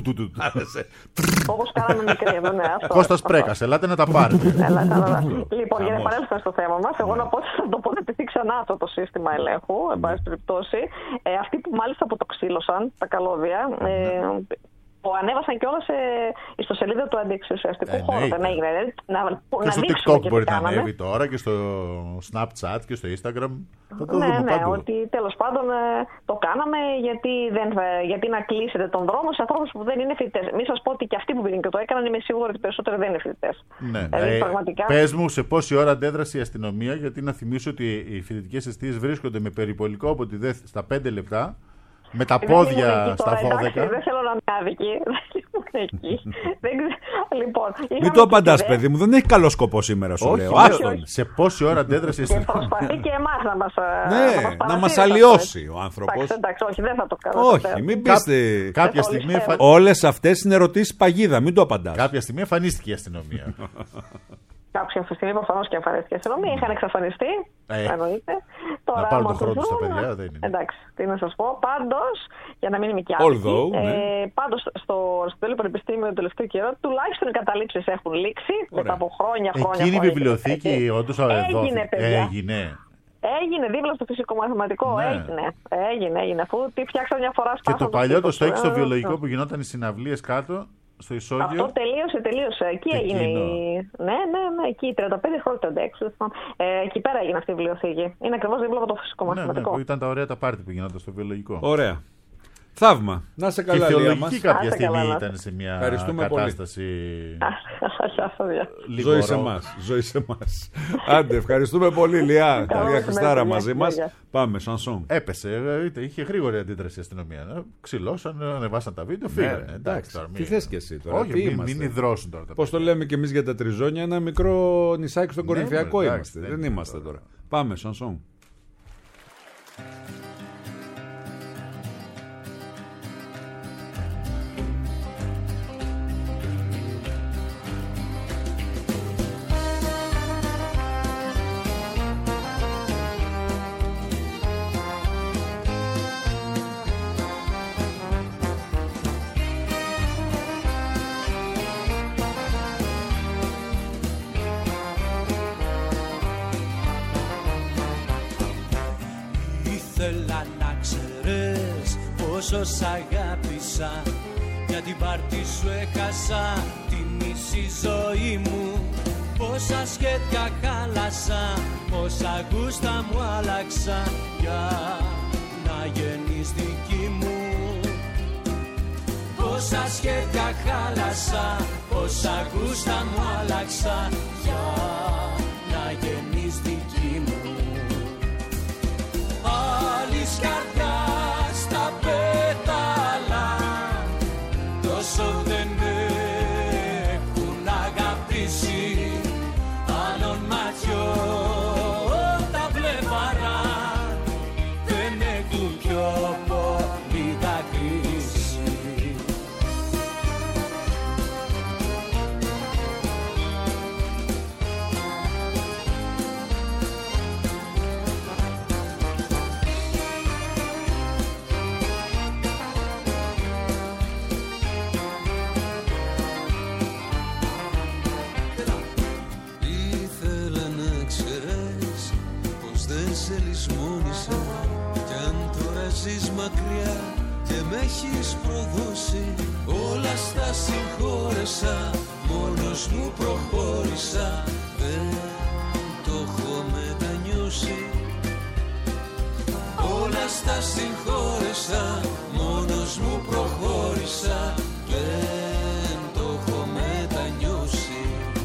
Όπως κάναμε μικρή εδώ, ναι. Κώστας Πρέκας, ελάτε να τα πάρετε. Λοιπόν, για να επανέλθουμε στο θέμα μας, εγώ να πω ότι θα τοποθετηθεί ξανά αυτό το σύστημα ελέγχου, εν πάση περιπτώσει. Αυτοί που μάλιστα που το ξύλωσαν, τα καλώδια, Το ανέβασαν κιόλας σε ιστοσελίδα του αντιεξουσιαστικού χώρου. Δεν έγινε. Και στο TikTok μπορεί να ανέβει τώρα και στο Snapchat και στο Instagram. Ναι, ότι τέλος πάντων το κάναμε γιατί να κλείσετε τον δρόμο σε ανθρώπους που δεν είναι φοιτητές. Μην σας πω ότι και αυτοί που πήγαν και το έκαναν, είμαι σίγουρη ότι περισσότεροι δεν είναι φοιτητές. Ναι. Πες μου σε πόση ώρα αντέδρασε η αστυνομία, γιατί να θυμίσω ότι οι φοιτητικές εστίες βρίσκονται με περιπολικό από τη ΔΕΘ στα 5 λεπτά. Με τα πόδια στα 12. Δεν θέλω να είμαι άδικη. Λοιπόν, μην το απαντάς, παιδί μου, δεν έχει καλό σκοπό σήμερα, σου λέω. Σε πόση ώρα αντέδρασε η αστυνομία. Προσπαθεί και εμάς να μας αλλοιώσει ο άνθρωπος. Εντάξει, όχι, δεν θα το κάνω. Όχι, μην πείστε. Κάποια στιγμή. Όλες αυτές είναι ερωτήσεις παγίδα, μην το απαντάς. Κάποια στιγμή εμφανίστηκε η αστυνομία. Κάποια στιγμή προφανώς και εμφανίστηκε η αστυνομία. Είχαν εξαφανιστεί. Εννοείται. Τώρα, να πάρουν τον χρόνο στα παιδιά, δεν είναι. Εντάξει, τι να σας πω. Πάντως, για να μην είμαι κι άδικη, πάντως στο Τέλειο Πανεπιστήμιο τον τελευταίο καιρό, τουλάχιστον οι καταλήψεις έχουν λήξει. Μετά από χρόνια. Εκείνη η βιβλιοθήκη, όντως έγινε δίπλα στο φυσικό-μαθηματικό. Ναι. Έγινε. Αφού τι φτιάξαν μια φορά σπάσαν. Και το παλιό το στέκει στο βιολογικό που γινόταν οι συναυλίες κάτω. Στο Ισόγειο. Αυτό τελείωσε. Εκεί έγινε Ναι, εκεί 35 χρόνια, 36. Εκεί πέρα έγινε αυτή η βιβλιοθήκη. Είναι ακριβώς δίπλα από το φυσικό-μαθηματικό. Ναι, που ήταν τα ωραία τα πάρτι που γινόταν στο βιολογικό. Ωραία. Θαύμα. Να σε καλά, Λία μας. Και θεολογική κάποια στιγμή ήταν σε μια κατάσταση. Ζωή σε εμάς. Άντε, ευχαριστούμε πολύ, Λία. Καλή Χριστάρα μαζί μας. Πάμε, Σανσόν. Έπεσε, είχε γρήγορη αντίδραση η αστυνομία. Ξυλώσαν, ανεβάσαν τα βίντεο, φύγανε. Εντάξει, τι θες και εσύ τώρα. Όχι, μην υδρώσουν τώρα. Πώς το λέμε κι εμείς για τα Τριζόνια, ένα μικρό νησάκι στον Κορινθιακό είμαστε. Δεν είμαστε τώρα. Πάμε, Σανσόν. Ήθελα να ξέρεις πόσο σ' αγάπησα, για την πάρτι σου έχασα τη μισή ζωή μου. Πόσα σχέδια χάλασα, πόσα γούστα μου άλλαξα για να γεννείς δική μου. Πόσα σχέδια χάλασα, πόσα γούστα μου άλλαξα για να γεννείς δική μου. Άλλης καρδιάς στα πέταλα τόσο δεν έχουν αγαπήσει, άλλων ματιών τα βλέμματα δεν έχουν πιο πολύ δακρύσει. σε λησμόνισα κι αν τώρα ζεις μακριά και με έχεις προδώσει, όλα στα συγχώρεσα, μόνος μου προχώρησα, δεν το έχω μετανιώσει. Όλα στα συγχώρεσα, μόνος μου προχώρησα, δεν το έχω μετανιώσει.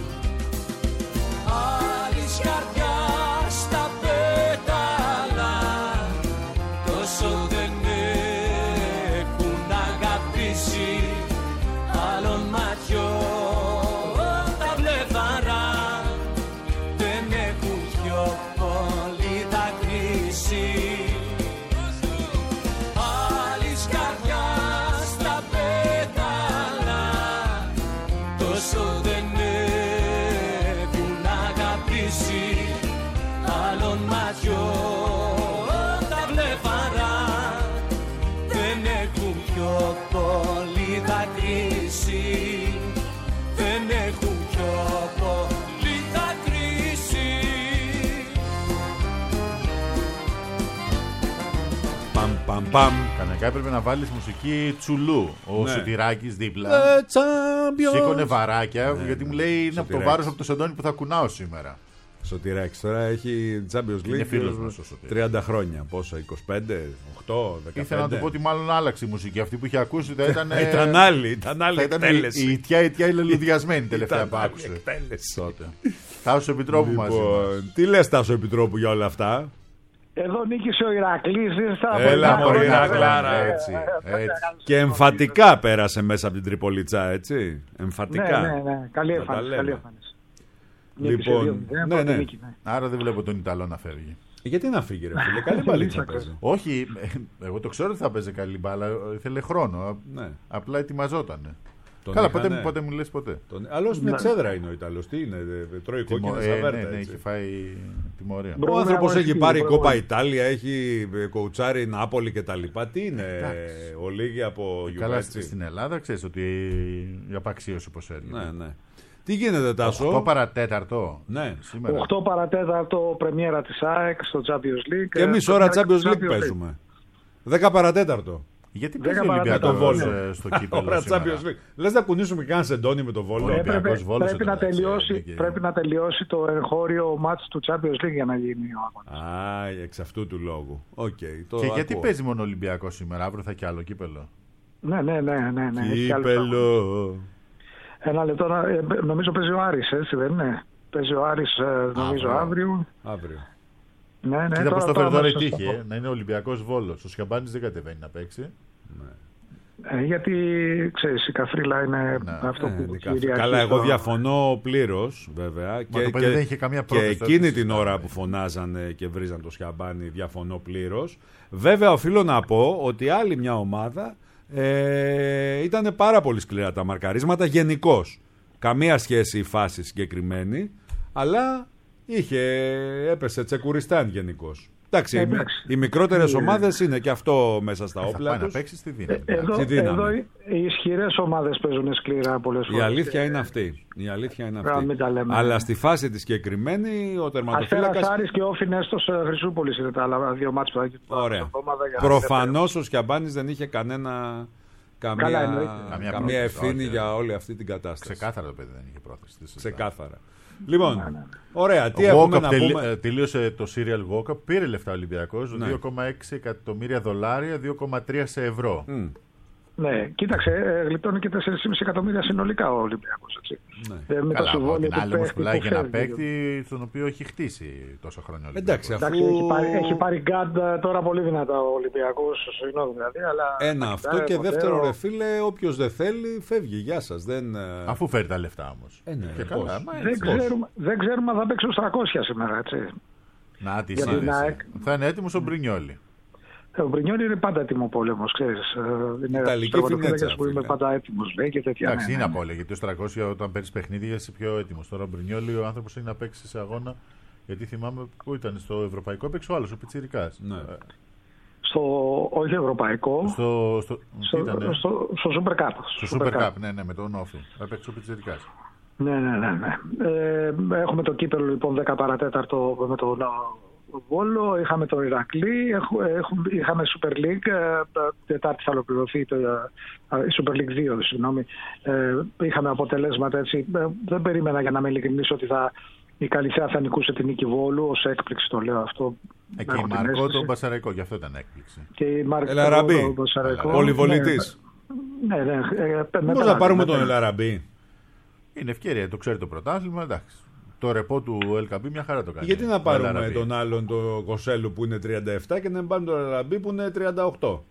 Άλλης καρδιάς τα πέταλα τόσο δεν έχουν αγαπήσει, άλλων ματιών τα βλέμματα δεν έχουν πιο πολύ δακρύσει. Άλλης καρδιάς τα πέταλα τόσο δεν έχουν αγαπήσει, άλλων ματιών τα βλέμματα δεν έχουν πιο πολύ δακρύσει, δεν έχουν πιο πολύ δακρύσει. Παμ, παμ, Μπαμ. Κανονικά έπρεπε να βάλεις μουσική τσουλού. Ο Σωτηράκης δίπλα. Σήκωνε βαράκια, γιατί μου λέει είναι από το βάρος από το σεντόνι που θα κουνάω σήμερα. Σωτηράκης τώρα έχει Champions League 30 χρόνια. Πόσα, 25, 8, 15. Ήθελα να του πω ότι μάλλον άλλαξε η μουσική. Αυτή που είχε ακούσει θα ήταν. Ήταν άλλη εκτέλεση. Η ιτιά λελουδιασμένη τελευταία που άκουσε. Τάσο Επιτρόπου μαζί μας. Τι λες Τάσο Επιτρόπου για όλα αυτά? Εδώ νίκησε ο Ηρακλής. Έλα μωρή Ηρακλάρα. Έτσι. Και εμφατικά πέρασε μέσα από την Τριπολιτσά, έτσι. Εμφατικά. Ναι. Καλή εμφάνιση. Λοιπόν, ναι. Άρα δεν βλέπω τον Ιταλό να φεύγει. Γιατί να φύγει ρε φίλε, καλή μπαλίτσα παίζει. Όχι, εγώ το ξέρω ότι θα παίζει καλή μπάλα, ήθελε χρόνο. Απλά ετοιμαζόταν. Καλά, πότε μου λες ποτέ. Άλλος με ξέδρα είναι ο Ιταλός. Τι είναι, τρώει κόκκινες αβέρτα. Ναι, έχει φάει τιμωρία. Ο άνθρωπος έχει πάρει Κόπα Ιτάλια, έχει κοουτσάρει Νάπολη κτλ. Τι είναι, ο Λίγη από Juventus. Καλά, στην Ελλάδα ξέρεις ότι η απαξίωση πως έρχεται. Ναι. Τι γίνεται Τάσο? 8 παρατέταρτο. Ναι. 8 παρατέταρτο πρεμιέρα της ΑΕΚ στο Champions League. Και εμείς ώρα Champions League παίζουμε. 10 παρατέταρτο. Γιατί παίζει ο Ολυμπιακός Βόλο στο κύπελλο σήμερα? Λες να κουνήσουμε κανένα σεντόνι με το Βόλο? Πρέπει να τελειώσει το εγχώριο μάτς του Champions League για να γίνει ο αγώνας. Εξ αυτού του λόγου. Και γιατί παίζει μόνο ο Ολυμπιακός σήμερα? Αύριο θα έχει άλλο κύπελλο. Ναι. Κύπελλο. Ένα λεπτό, νομίζω παίζει ο Άρης, έτσι δεν είναι? Παίζει ο Άρης, νομίζω αύριο. Ναι. Κοίτα πως το φέρνει τύχη, να είναι ο Ολυμπιακός Βόλος. Ο Σιαμπάνης δεν κατεβαίνει να παίξει. Γιατί ξέρεις, η καφρίλα είναι αυτό που κυριαρχεί. Καλά, εγώ διαφωνώ πλήρως βέβαια. Και εκείνη την ώρα που φωνάζανε και βρίζαν το Σιαμπάνη, διαφωνώ πλήρως. Βέβαια, οφείλω να πω ότι άλλη μια ομάδα ήταν πάρα πολύ σκληρά τα μαρκαρίσματα γενικώς. Καμία σχέση η φάση συγκεκριμένη, αλλά έπεσε τσεκουριστάν γενικώς. Εντάξει, οι μικρότερες ομάδες είναι και αυτό μέσα στα όπλα τους. Να παίξει στη δύναμη. Εδώ οι ισχυρές ομάδες παίζουν σκληρά πολλές φορές. Η αλήθεια είναι αυτή. Αλλά στη φάση τη συγκεκριμένη ο τερματοφύλακας. Αστέρας, Άρης και Όφη Νέστος Χρυσούπολης είναι τα άλλα δύο μάτς που θα γίνει. Ωραία. Προφανώς ο Σκιαμπάνης δεν είχε καμία ευθύνη για όλη αυτή την κατάσταση. Ξεκάθαρα το παιδί δεν είχε πρόθεση. Ξεκάθαρα. Λοιπόν, ωραία, τι έχουμε να πούμε? Τελείωσε το Serial Walkup, πήρε λεφτά ο Ολυμπιακός, $2,6 εκατομμύρια, $2,3 σε ευρώ. Ναι, κοίταξε, γλιτώνει και 4,5 εκατομμύρια συνολικά ο Ολυμπιακός. Με το συμβόλαιο του παίχτη. Όμως πουλάει και ένα παίχτη στον οποίο έχει χτίσει τόσο χρόνια. Εντάξει, έχει πάρει γκάντ τώρα πολύ δυνατά ο Ολυμπιακός, συγγνώμη δηλαδή. Ένα αυτό και δεύτερο ρε φίλε, όποιος δεν θέλει φεύγει, γεια σας. Αφού φέρει τα λεφτά όμως. Δεν ξέρουμε αν θα παίξει 300 σήμερα, έτσι. Να τη σύνδεση. Θα είναι έτοιμος ο Μπρινιόλι. Ο Μπρινιόλι είναι πάντα έτοιμο πόλεμος, ξέρεις. Είναι Ιταλική φινέτσα που είμαι πάντα έτοιμος, λέει και τέτοια. Εντάξει, είναι απόλυτα, γιατί ως 300 όταν παίρνεις παιχνίδια είσαι πιο έτοιμος. Τώρα ο Μπρινιόλι ο άνθρωπος είναι να παίξει σε αγώνα, γιατί θυμάμαι που ήταν στο Ευρωπαϊκό, έπαιξε ο άλλος, ο Πιτσιρικάς. Ναι. Όχι Ευρωπαϊκό, στο Super Cup. Στο Super Cup, ναι, με τον Όφη. Έπαιξε ο Πιτσιρικάς. Ναι. Έχουμε το κύπελλο λοιπόν 10 παρατέταρτο με τον Βόλο, είχαμε το Ηρακλή, είχαμε Super League, Τετάρτη θα ολοκληρωθεί η Super League 2, συγγνώμη. Είχαμε αποτελέσματα έτσι, δεν περίμενα για να με ειλικρινήσω ότι η Καλυθέα θα νικούσε την Νίκη Βόλου, ως έκπληξη το λέω αυτό. Και η Μαρκό τον Μπασαραϊκό, γι' αυτό ήταν έκπληξη. Ελαραμπή, πολυβολητής. Ναι. Πώς θα πάρουμε τον Ελαραμπή? Είναι ευκαιρία, το ξέρει το πρωτάθλημα, εντάξει. Το ρεπό του LKB μια χαρά το κάνει. Γιατί να πάρουμε τον άλλον, τον Κοσέλου που είναι 37 και να πάρουμε τον Ελαραμπή που είναι 38.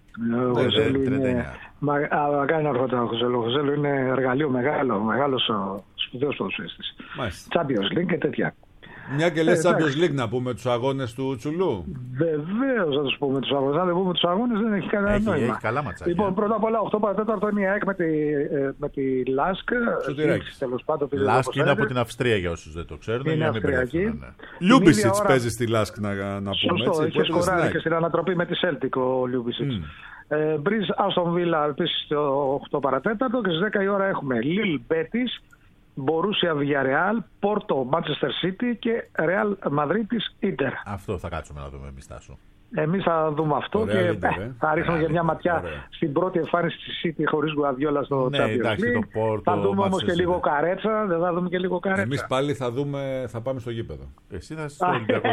Κάνει αργότερα ο Κοσέλου. Ο Κοσέλου είναι εργαλείο μεγάλος σπουδαίος ποδοσφαιριστής. Champions League και τέτοια. Μια και λες Champions League, να πούμε τους αγώνες του Τσουλού. Βεβαίως να τους πούμε τους αγώνες. Αν δεν πούμε τους αγώνες δεν έχει κανένα νόημα. Έχει καλά ματσάκια. Λοιπόν, πρώτα απ' όλα 8 παρατέταρτο είναι η ΑΕΚ με τη Λάσκ. Λάσκ είναι από την Αυστρία για όσους δεν το ξέρουν. Είναι αυστριακή. Λιούμπισιτς παίζει στη Λάσκ να πούμε. Σωστό, είχε σκοράρει και στην ανατροπή με τη Σέλτικ ο Λιούμπισιτς. Μπριζ Άστον Βίλα επίσης το 8 παρατέταρτο και στις 10 η ώρα έχουμε Λιλ Μπέτις, Μπορούσια Villarreal, Πόρτο Manchester City και Real Madrid Inter. Αυτό θα κάτσουμε να δούμε εμείς, Τάσο. Εμείς θα δούμε αυτό. Ωραία, και λίτερ, θα ρίχνουμε για μια ματιά ωραία. στην πρώτη εμφάνιση της City χωρίς Γκουαρδιόλα στο Champions League. Θα δούμε όμως και λίγο καρέτσα. Δεν θα δούμε και λίγο καρέτσα. Εμείς πάλι θα πάμε στο γήπεδο. Εσύ θα είσαι στο Ολυμπιακό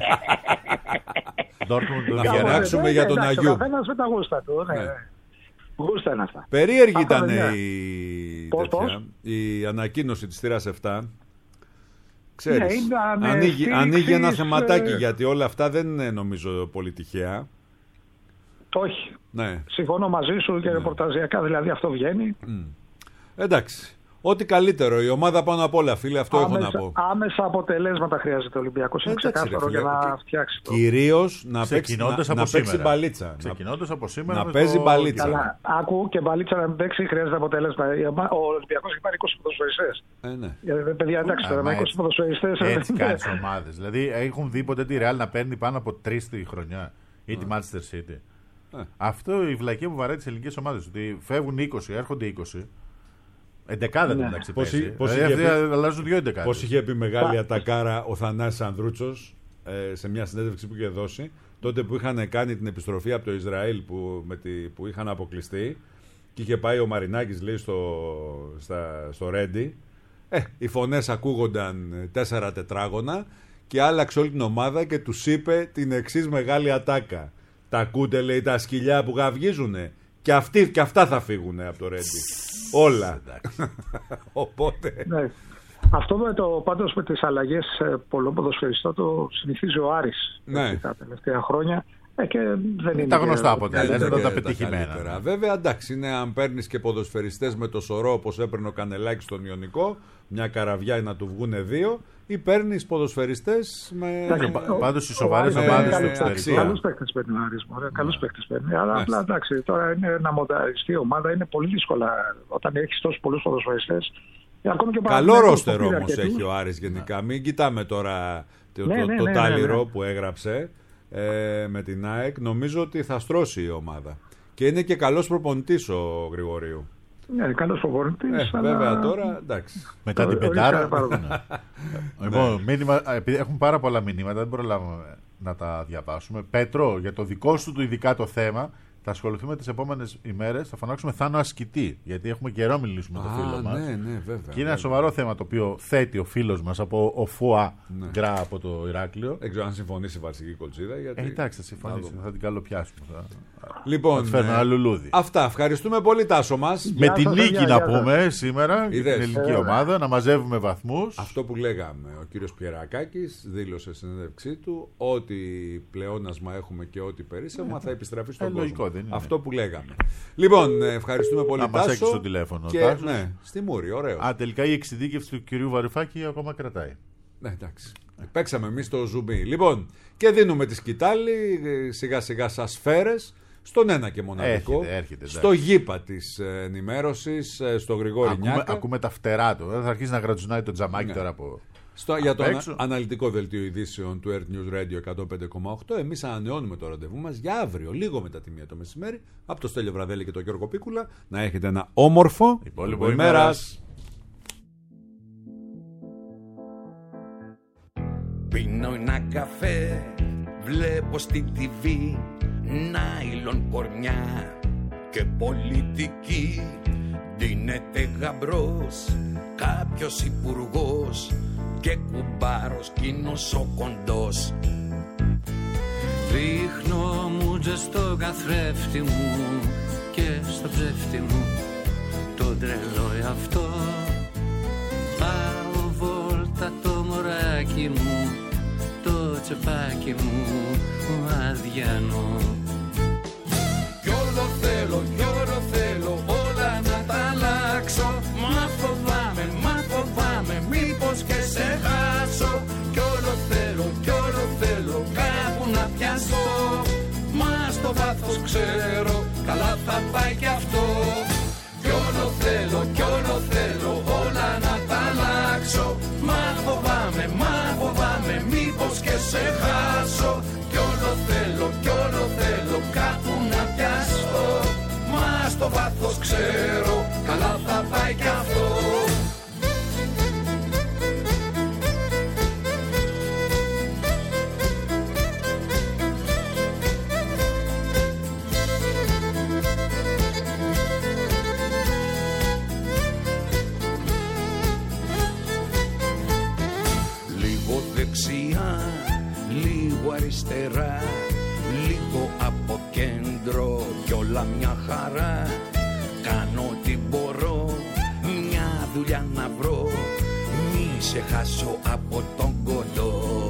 Βόλο. Να φωνάξουμε για τον Αγιού. Ο καθένας με τα γούστα του. Γούστα είναι αυτά. Περίεργη ήταν η η ανακοίνωση της θύρας 7. Ξέρεις, Ναι, ανοίγει ένα θεματάκι, γιατί όλα αυτά δεν είναι νομίζω πολύ τυχαία. Όχι. Ναι. Συμφωνώ μαζί σου και ρεπορταζιακά, δηλαδή αυτό βγαίνει. Εντάξει. Ό,τι καλύτερο. Η ομάδα πάνω απ' όλα, φίλε, αυτό έχω να πω. Άμεσα αποτελέσματα χρειάζεται ο Ολυμπιακός. Είναι ξεκάθαρο για να φτιάξει το. Κυρίως να παίξει μπαλίτσα. Ξεκινώντας από σήμερα. Να παίζει μπαλίτσα. Αλλά άκου και μπαλίτσα να μην παίξει, χρειάζεται αποτέλεσμα. Ο Ολυμπιακός έχει πάρει 20 ποδοσφαιριστές. Ναι. Παιδιά, εντάξει τώρα, με 20 ποδοσφαιριστές. Έτσι κάνεις ομάδες. Δηλαδή έχουν δει ποτέ τη Real να παίρνει πάνω από 3 τη χρονιά ή τη Manchester City. Αυτό η βλακία που βαράει τις ελληνικές ομάδες. Ότι φεύγουν 20, έρχονται 20. Εντεκάδα δεν εντάξει. Αλλάζουν 2 εντεκάδες. Πώς είχε πει μεγάλη ατακάρα ο Θανάσης Ανδρούτσος σε μια συνέντευξη που είχε δώσει, τότε που είχαν κάνει την επιστροφή από το Ισραήλ που είχαν αποκλειστεί και είχε πάει ο Μαρινάκης, λέει, στο Ρέντι. Οι φωνές ακούγονταν 4 τετράγωνα και άλλαξε όλη την ομάδα και τους είπε την εξής μεγάλη ατάκα. Τα ακούτε, λέει, τα σκυλιά που γαυγίζουνε. Και αυτά θα φύγουν από το Ρέντι. Όλα. Οπότε. Ναι. Αυτό πάντως με τις αλλαγές πολλών ποδοσφαιριστών το συνηθίζει ο Άρης τα τελευταία χρόνια. Και δεν είναι τα γνωστά αποτελέσματα, τα πετυχημένα. Βέβαια, εντάξει, είναι αν παίρνεις και ποδοσφαιριστές με το σωρό όπως έπαιρνε ο Κανελάκης στον Ιωνικό, μια καραβιά να του βγούνε 2, ή παίρνεις ποδοσφαιριστές με. Πάντως οι σοβαρές ομάδες στο εξωτερικό. Καλούς παίκτες παίρνει ο Άρης. Καλούς παίκτες παίρνει. Αλλά απλά εντάξει, τώρα είναι να μονταριστεί η ομάδα, είναι πολύ δύσκολα όταν έχεις τόσους πολλούς ποδοσφαιριστές. Καλό ρόστερ όμως έχει ο Άρης γενικά. Μην κοιτάμε τώρα το τάλιρο που έγραψε με την ΑΕΚ. Νομίζω ότι θα στρώσει η ομάδα. Και είναι και καλός προπονητής ο Γρηγορίου. Ναι, καλός προπονητής. Βέβαια τώρα, εντάξει. Μετά την πεντάρα. Λοιπόν, επειδή έχουν πάρα πολλά μηνύματα, δεν προλάβουμε να τα διαβάσουμε. Πέτρο, για το δικό σου του ειδικά το θέμα, θα ασχοληθούμε τις επόμενες ημέρες. Θα φωνάξουμε Θάνο Ασκητή, γιατί έχουμε καιρό μιλήσουμε το φίλο μας. Ναι, βέβαια. Και είναι ένα σοβαρό θέμα το οποίο θέτει ο φίλος μας από ο Φουά Γκρά από το Ηράκλειο. Δεν ξέρω αν συμφωνήσει η Βαρσική Κολτσίδα. Γιατί... εντάξει, θα συμφωνήσει. Θα την καλοπιάσουμε. Λοιπόν, ένα λουλούδι. Αυτά. Ευχαριστούμε πολύ, Τάσο μας. Με την νίκη να πούμε σήμερα για την ελληνική ομάδα, να μαζεύουμε βαθμούς. Αυτό που λέγαμε, ο κύριος Πιερακάκης δήλωσε στην συνέντευξή του ότι πλεόνασμα έχουμε και ό,τι περίσσευμα θα επιστραφεί στον κόσμο. Αυτό που λέγαμε. Λοιπόν, ευχαριστούμε πολύ, να Τάσο. μας έχεις στο τηλέφωνο. Και, ναι, στη Μούρη, ωραίο. Τελικά η εξειδίκευση του κυρίου Βαρουφάκη ακόμα κρατάει. Ναι, εντάξει. Παίξαμε εμείς το ζουμπί. Λοιπόν, και δίνουμε τη σκητάλη σιγά σιγά σαν σφαίρες στον ένα και μοναδικό. Έρχεται, στο γήπα της ενημέρωσης, στο Γρηγόρη Νιάκα. Ακούμε τα φτερά του. Θα αρχίσει να γρατζουνάει το τζαμάκι τώρα από. Για το αναλυτικό δελτίο ειδήσεων του Earth News Radio 105,8, εμείς ανανεώνουμε το ραντεβού μας για αύριο, λίγο μετά τη 1 το μεσημέρι, από το Στέλιο Βραδέλη και τον Γιώργο Πίκουλα. Να έχετε ένα όμορφο υπόλοιπο ημέρας. Πίνω ένα καφέ, βλέπω στην TV νάιλον κορμιά και πολιτική. Δίνεται γαμπρός κάποιος υπουργός και κουμπάρος κοινός ο κοντός. Ρίχνω μούτζα στο καθρέφτη μου και στο ψεύτη μου τον τρελό εαυτό. Πάω βόλτα το μωράκι μου, το τσεπάκι μου αδιανό. Κι όλο θέλω όλα να τα αλλάξω. Μα φοβάμαι μήπως και σε χάσω. Κι όλο θέλω κάπου να πιάσω. Μα στο βάθος ξέρω καλά θα πάει κι αυτό. Κι όλο θέλω όλα να τα αλλάξω. Μα φοβάμαι μήπως και σε χάσω. Κι όλο θέλω κάπου να πιάσω. Μα στο βάθος ξέρω καλά θα πάει κι αυτό. δεξιά, λίγο αριστερά, λίγο από κέντρο κι όλα μια χαρά. Κάνω ό,τι μπορώ, μια δουλειά να βρω, μη σε χάσω από τον κοντό.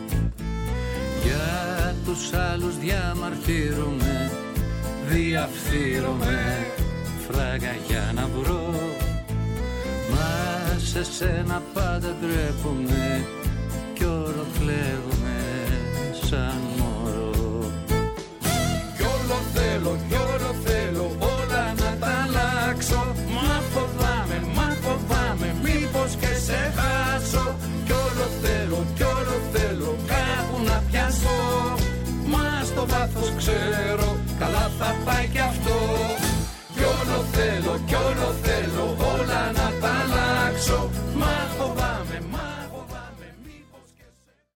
Για τους άλλους διαμαρτύρομαι, διαφθείρομαι, φράγα για να βρω. Μα σε σένα πάντα ντρέπομαι κι όλο κλαίγομαι σαν μωρό. Κι όλο θέλω, κι όλο θέλω